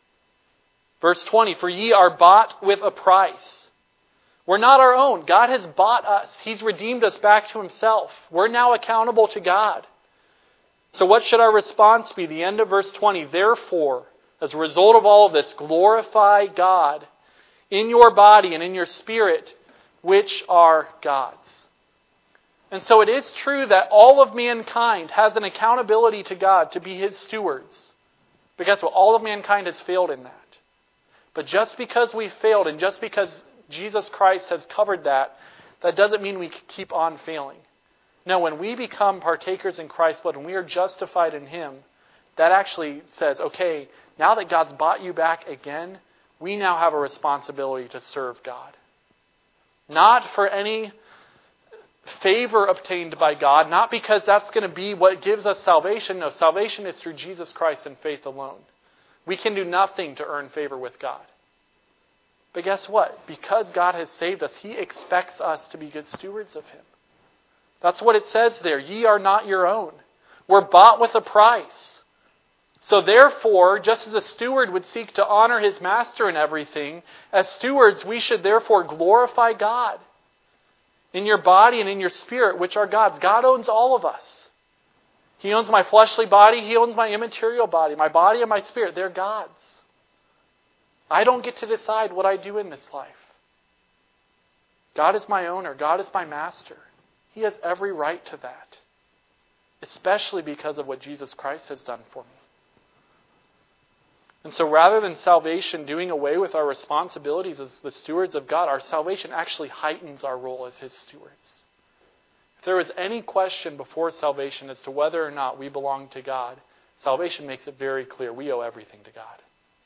Verse twenty. "For ye are bought with a price." We're not our own. God has bought us. He's redeemed us back to Himself. We're now accountable to God. So what should our response be? The end of verse twenty. "Therefore, as a result of all of this, glorify God in your body and in your spirit, which are God's." And so it is true that all of mankind has an accountability to God to be His stewards. But guess what? All of mankind has failed in that. But just because we failed and just because Jesus Christ has covered that, that doesn't mean we keep on failing. No, when we become partakers in Christ's blood, when we are justified in Him, that actually says, okay, now that God's bought you back again, we now have a responsibility to serve God. Not for any favor obtained by God, not because that's going to be what gives us salvation. No, salvation is through Jesus Christ and faith alone. We can do nothing to earn favor with God. But guess what? Because God has saved us, He expects us to be good stewards of Him. That's what it says there. Ye are not your own. We're bought with a price. So therefore, just as a steward would seek to honor his master in everything, as stewards we should therefore glorify God in your body and in your spirit, which are God's. God owns all of us. He owns my fleshly body. He owns my immaterial body. My body and my spirit, they're God's. I don't get to decide what I do in this life. God is my owner. God is my master. He has every right to that, especially because of what Jesus Christ has done for me. And so rather than salvation doing away with our responsibilities as the stewards of God, our salvation actually heightens our role as His stewards. If there was any question before salvation as to whether or not we belong to God, salvation makes it very clear we owe everything to God.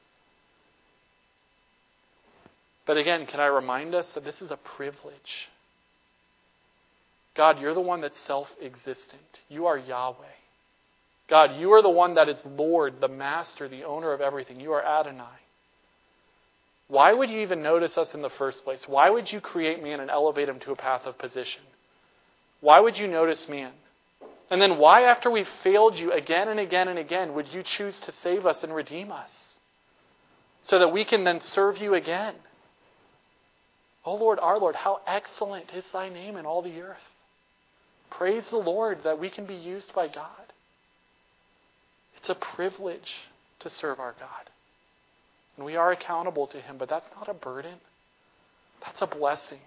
But again, can I remind us that this is a privilege? God, you're the one that's self-existent. You are Yahweh. God, you are the one that is Lord, the Master, the owner of everything. You are Adonai. Why would you even notice us in the first place? Why would you create man and elevate him to a path of position? Why would you notice man? And then why, after we've failed you again and again and again, would you choose to save us and redeem us? So that we can then serve you again. Oh Lord, our Lord, how excellent is thy name in all the earth. Praise the Lord that we can be used by God. It's a privilege to serve our God. And we are accountable to Him, but that's not a burden. That's a blessing.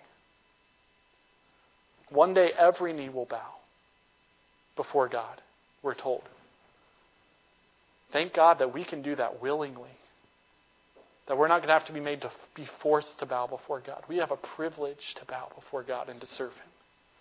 One day every knee will bow before God, we're told. Thank God that we can do that willingly. That we're not going to have to be made to be forced to bow before God. We have a privilege to bow before God and to serve Him.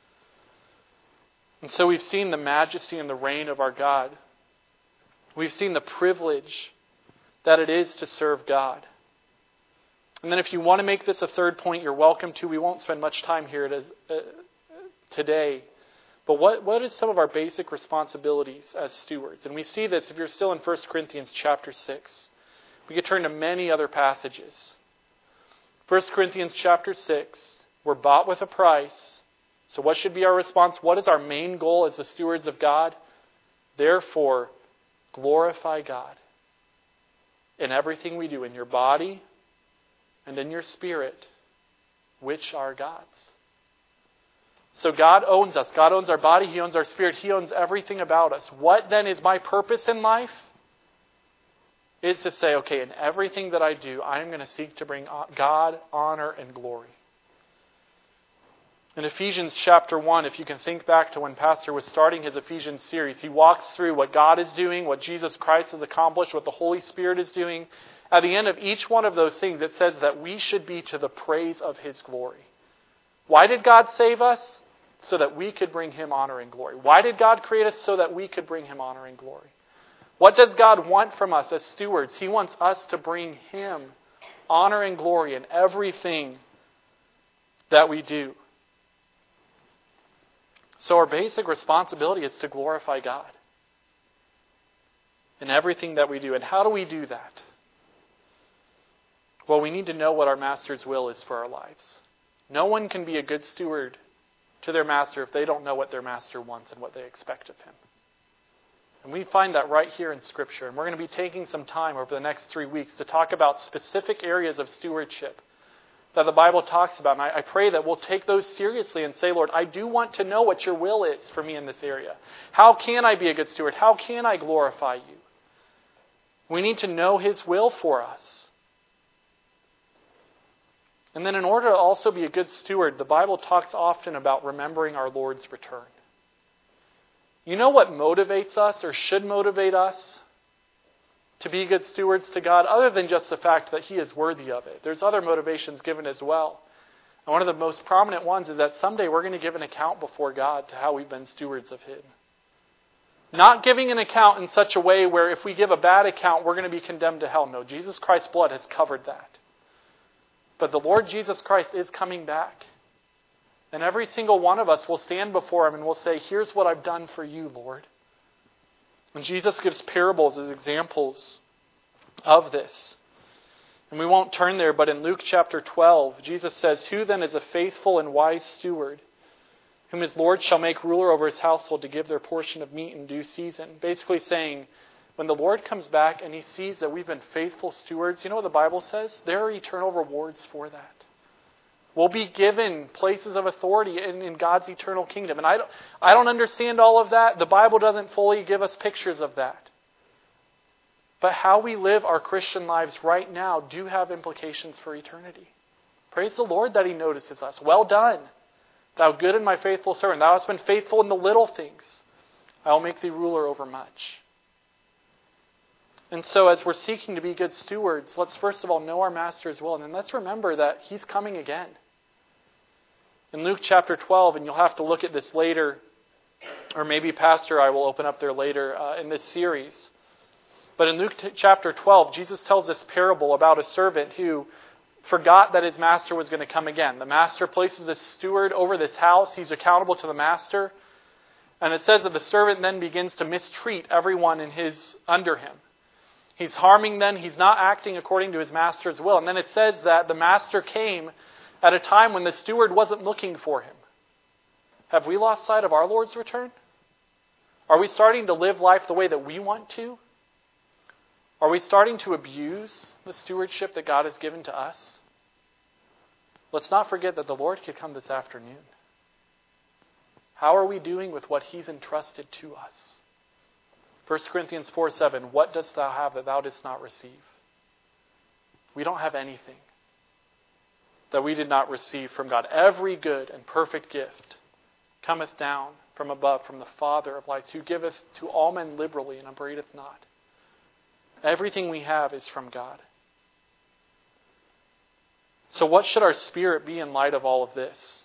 And so we've seen the majesty and the reign of our God. We've seen the privilege that it is to serve God. And then if you want to make this a third point, you're welcome to. We won't spend much time here to, uh, today. But what, what is some of our basic responsibilities as stewards? And we see this if you're still in First Corinthians chapter six. We could turn to many other passages. First Corinthians chapter six. We're bought with a price. So what should be our response? What is our main goal as the stewards of God? Therefore, glorify God in everything we do, in your body and in your spirit, which are God's. So God owns us. God owns our body. He owns our spirit. He owns everything about us. What then is my purpose in life? Is to say, okay, in everything that I do, I am going to seek to bring God honor and glory. In Ephesians chapter one, if you can think back to when Pastor was starting his Ephesians series, he walks through what God is doing, what Jesus Christ has accomplished, what the Holy Spirit is doing. At the end of each one of those things, it says that we should be to the praise of His glory. Why did God save us? So that we could bring Him honor and glory. Why did God create us? So that we could bring Him honor and glory. What does God want from us as stewards? He wants us to bring Him honor and glory in everything that we do. So our basic responsibility is to glorify God in everything that we do. And how do we do that? Well, we need to know what our Master's will is for our lives. No one can be a good steward to their Master if they don't know what their Master wants and what they expect of Him. And we find that right here in Scripture. And we're going to be taking some time over the next three weeks to talk about specific areas of stewardship that the Bible talks about. And I, I pray that we'll take those seriously and say, Lord, I do want to know what your will is for me in this area. How can I be a good steward? How can I glorify you? We need to know His will for us. And then in order to also be a good steward, the Bible talks often about remembering our Lord's return. You know what motivates us or should motivate us to be good stewards to God, other than just the fact that He is worthy of it? There's other motivations given as well. And one of the most prominent ones is that someday we're going to give an account before God to how we've been stewards of Him. Not giving an account in such a way where if we give a bad account, we're going to be condemned to hell. No, Jesus Christ's blood has covered that. But the Lord Jesus Christ is coming back. And every single one of us will stand before Him and will say, here's what I've done for you, Lord. And Jesus gives parables as examples of this. And we won't turn there, but in Luke chapter twelve, Jesus says, who then is a faithful and wise steward, whom his Lord shall make ruler over his household to give their portion of meat in due season? Basically saying, when the Lord comes back and He sees that we've been faithful stewards, you know what the Bible says? There are eternal rewards for that. We'll be given places of authority in, in God's eternal kingdom. And I don't, I don't understand all of that. The Bible doesn't fully give us pictures of that. But how we live our Christian lives right now do have implications for eternity. Praise the Lord that He notices us. Well done, thou good and my faithful servant. Thou hast been faithful in the little things. I will make thee ruler over much. And so as we're seeking to be good stewards, let's first of all know our Master's will. And then let's remember that He's coming again. In Luke chapter twelve, and you'll have to look at this later, or maybe Pastor I will open up there later uh, in this series. But in Luke t- chapter twelve, Jesus tells this parable about a servant who forgot that his master was going to come again. The master places this steward over this house. He's accountable to the master. And it says that the servant then begins to mistreat everyone in his under him. He's harming them. He's not acting according to his master's will. And then it says that the master came at a time when the steward wasn't looking for him. Have we lost sight of our Lord's return? Are we starting to live life the way that we want to? Are we starting to abuse the stewardship that God has given to us? Let's not forget that the Lord could come this afternoon. How are we doing with what He's entrusted to us? First Corinthians four seven, what dost thou have that thou didst not receive? We don't have anything that we did not receive from God. Every good and perfect gift cometh down from above, from the Father of lights, who giveth to all men liberally and upbraideth not. Everything we have is from God. So what should our spirit be in light of all of this?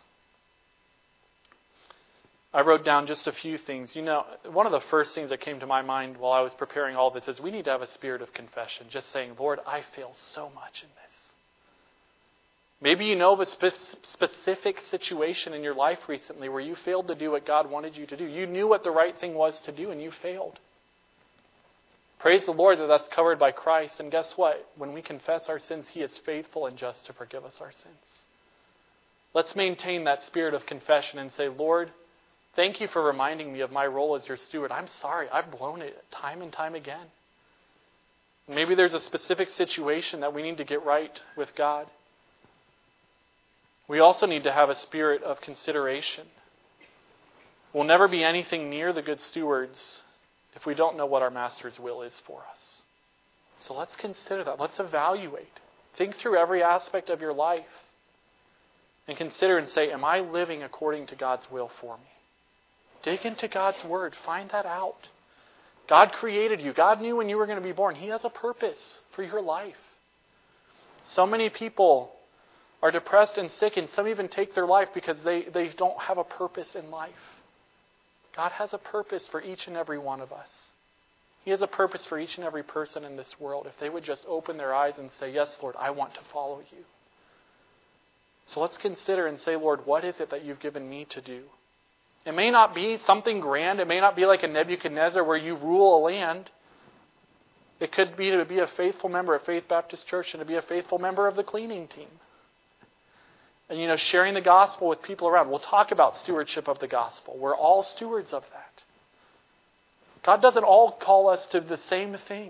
I wrote down just a few things. You know, one of the first things that came to my mind while I was preparing all this is we need to have a spirit of confession. Just saying, Lord, I fail so much in this. Maybe you know of a spe- specific situation in your life recently where you failed to do what God wanted you to do. You knew what the right thing was to do and you failed. Praise the Lord that that's covered by Christ. And guess what? When we confess our sins, He is faithful and just to forgive us our sins. Let's maintain that spirit of confession and say, Lord, thank you for reminding me of my role as your steward. I'm sorry. I've blown it time and time again. Maybe there's a specific situation that we need to get right with God. We also need to have a spirit of consideration. We'll never be anything near the good stewards if we don't know what our Master's will is for us. So let's consider that. Let's evaluate. Think through every aspect of your life and consider and say, am I living according to God's will for me? Dig into God's Word. Find that out. God created you. God knew when you were going to be born. He has a purpose for your life. So many people are depressed and sick, and some even take their life because they, they don't have a purpose in life. God has a purpose for each and every one of us. He has a purpose for each and every person in this world if they would just open their eyes and say, yes, Lord, I want to follow you. So let's consider and say, Lord, what is it that you've given me to do? It may not be something grand. It may not be like a Nebuchadnezzar where you rule a land. It could be to be a faithful member of Faith Baptist Church and to be a faithful member of the cleaning team. And, you know, sharing the gospel with people around. We'll talk about stewardship of the gospel. We're all stewards of that. God doesn't all call us to the same thing.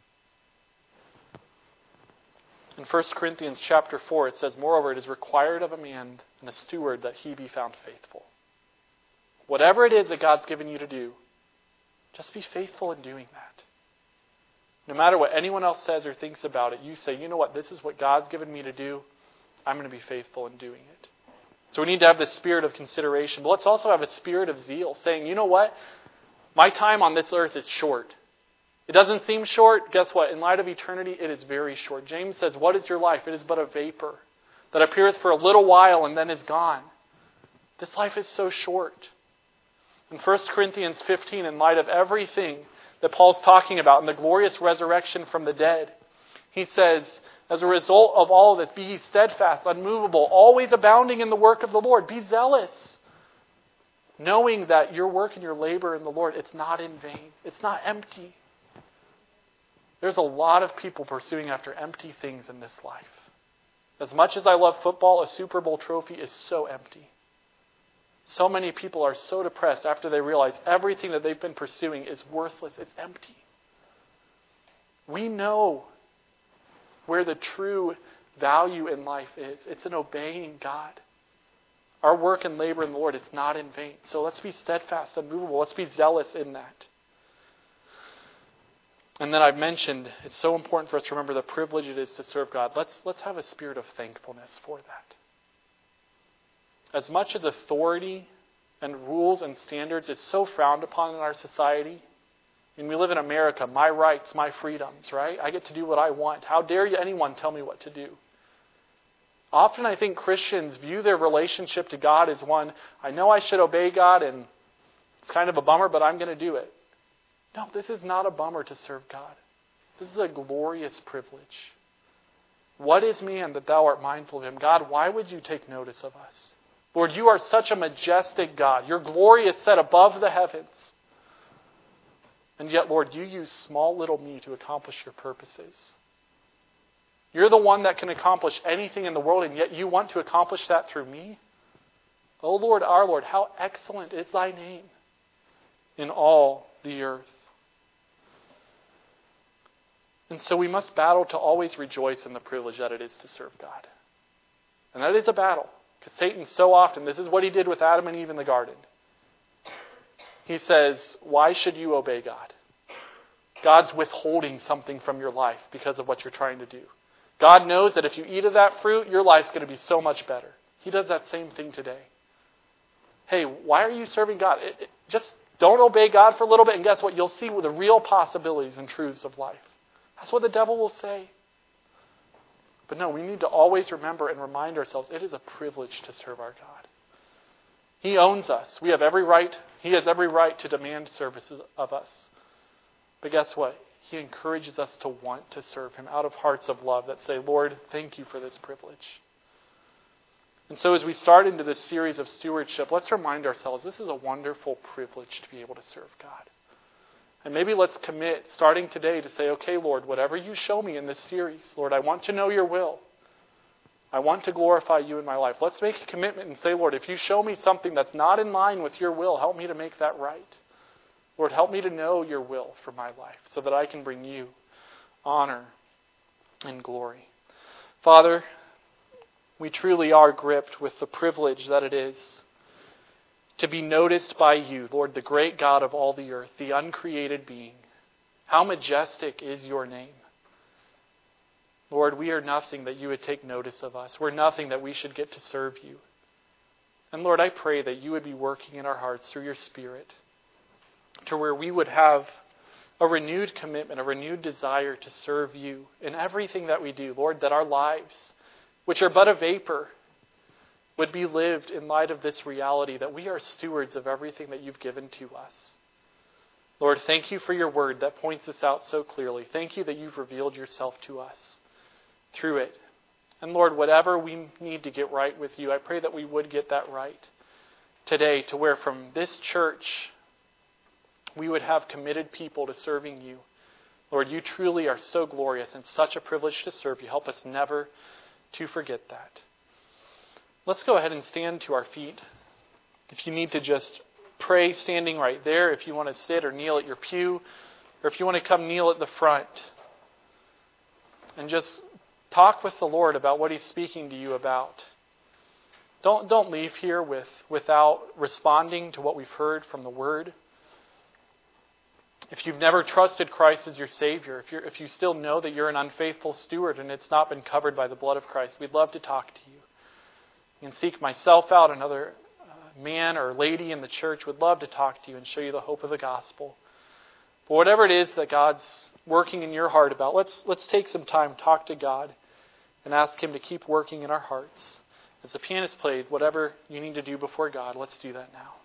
In First Corinthians chapter four, it says, moreover, it is required of a man and a steward that he be found faithful. Whatever it is that God's given you to do, just be faithful in doing that. No matter what anyone else says or thinks about it, you say, you know what, this is what God's given me to do. I'm going to be faithful in doing it. So we need to have this spirit of consideration. But let's also have a spirit of zeal, saying, you know what, my time on this earth is short. It doesn't seem short. Guess what? In light of eternity, it is very short. James says, what is your life? It is but a vapor that appeareth for a little while and then is gone. This life is so short. In First Corinthians fifteen, in light of everything that Paul's talking about and the glorious resurrection from the dead, he says, as a result of all of this, be ye steadfast, unmovable, always abounding in the work of the Lord. Be zealous, knowing that your work and your labor in the Lord, it's not in vain. It's not empty. There's a lot of people pursuing after empty things in this life. As much as I love football, a Super Bowl trophy is so empty. So many people are so depressed after they realize everything that they've been pursuing is worthless. It's empty. We know where the true value in life is. It's in obeying God. Our work and labor in the Lord, it's not in vain. So let's be steadfast, unmovable. Let's be zealous in that. And then I've mentioned, it's so important for us to remember the privilege it is to serve God. Let's, let's have a spirit of thankfulness for that. As much as authority and rules and standards is so frowned upon in our society, and we live in America, my rights, my freedoms, right? I get to do what I want. How dare you anyone tell me what to do? Often I think Christians view their relationship to God as one, I know I should obey God and it's kind of a bummer, but I'm going to do it. No, this is not a bummer to serve God. This is a glorious privilege. What is man that thou art mindful of him? God, why would you take notice of us? Lord, you are such a majestic God. Your glory is set above the heavens. And yet, Lord, you use small little me to accomplish your purposes. You're the one that can accomplish anything in the world, and yet you want to accomplish that through me? O Lord, our Lord, how excellent is thy name in all the earth. And so we must battle to always rejoice in the privilege that it is to serve God. And that is a battle. Because Satan so often, this is what he did with Adam and Eve in the garden. He says, why should you obey God? God's withholding something from your life because of what you're trying to do. God knows that if you eat of that fruit, your life's going to be so much better. He does that same thing today. Hey, why are you serving God? It, it, just don't obey God for a little bit, and guess what? You'll see the real possibilities and truths of life. That's what the devil will say. But no, we need to always remember and remind ourselves it is a privilege to serve our God. He owns us. We have every right. He has every right to demand services of us. But guess what? He encourages us to want to serve him out of hearts of love that say, Lord, thank you for this privilege. And so as we start into this series of stewardship, let's remind ourselves this is a wonderful privilege to be able to serve God. And maybe let's commit, starting today, to say, okay, Lord, whatever you show me in this series, Lord, I want to know your will. I want to glorify you in my life. Let's make a commitment and say, Lord, if you show me something that's not in line with your will, help me to make that right. Lord, help me to know your will for my life so that I can bring you honor and glory. Father, we truly are gripped with the privilege that it is to be noticed by you, Lord, the great God of all the earth, the uncreated being. How majestic is your name. Lord, we are nothing that you would take notice of us. We're nothing that we should get to serve you. And Lord, I pray that you would be working in our hearts through your Spirit to where we would have a renewed commitment, a renewed desire to serve you in everything that we do. Lord, that our lives, which are but a vapor, would be lived in light of this reality that we are stewards of everything that you've given to us. Lord, thank you for your word that points this out so clearly. Thank you that you've revealed yourself to us through it. And Lord, whatever we need to get right with you, I pray that we would get that right today, to where from this church we would have committed people to serving you. Lord, you truly are so glorious and such a privilege to serve you. Help us never to forget that. Let's go ahead and stand to our feet. If you need to just pray standing right there, if you want to sit or kneel at your pew, or if you want to come kneel at the front and just talk with the Lord about what He's speaking to you about. Don't, don't leave here with, without responding to what we've heard from the Word. If you've never trusted Christ as your Savior, if, you're, if you still know that you're an unfaithful steward and it's not been covered by the blood of Christ, we'd love to talk to you. You can seek myself out, another uh, man or lady in the church would love to talk to you and show you the hope of the gospel. But whatever it is that God's working in your heart about, let's, let's take some time, talk to God, and ask Him to keep working in our hearts. As the pianist played, whatever you need to do before God, let's do that now.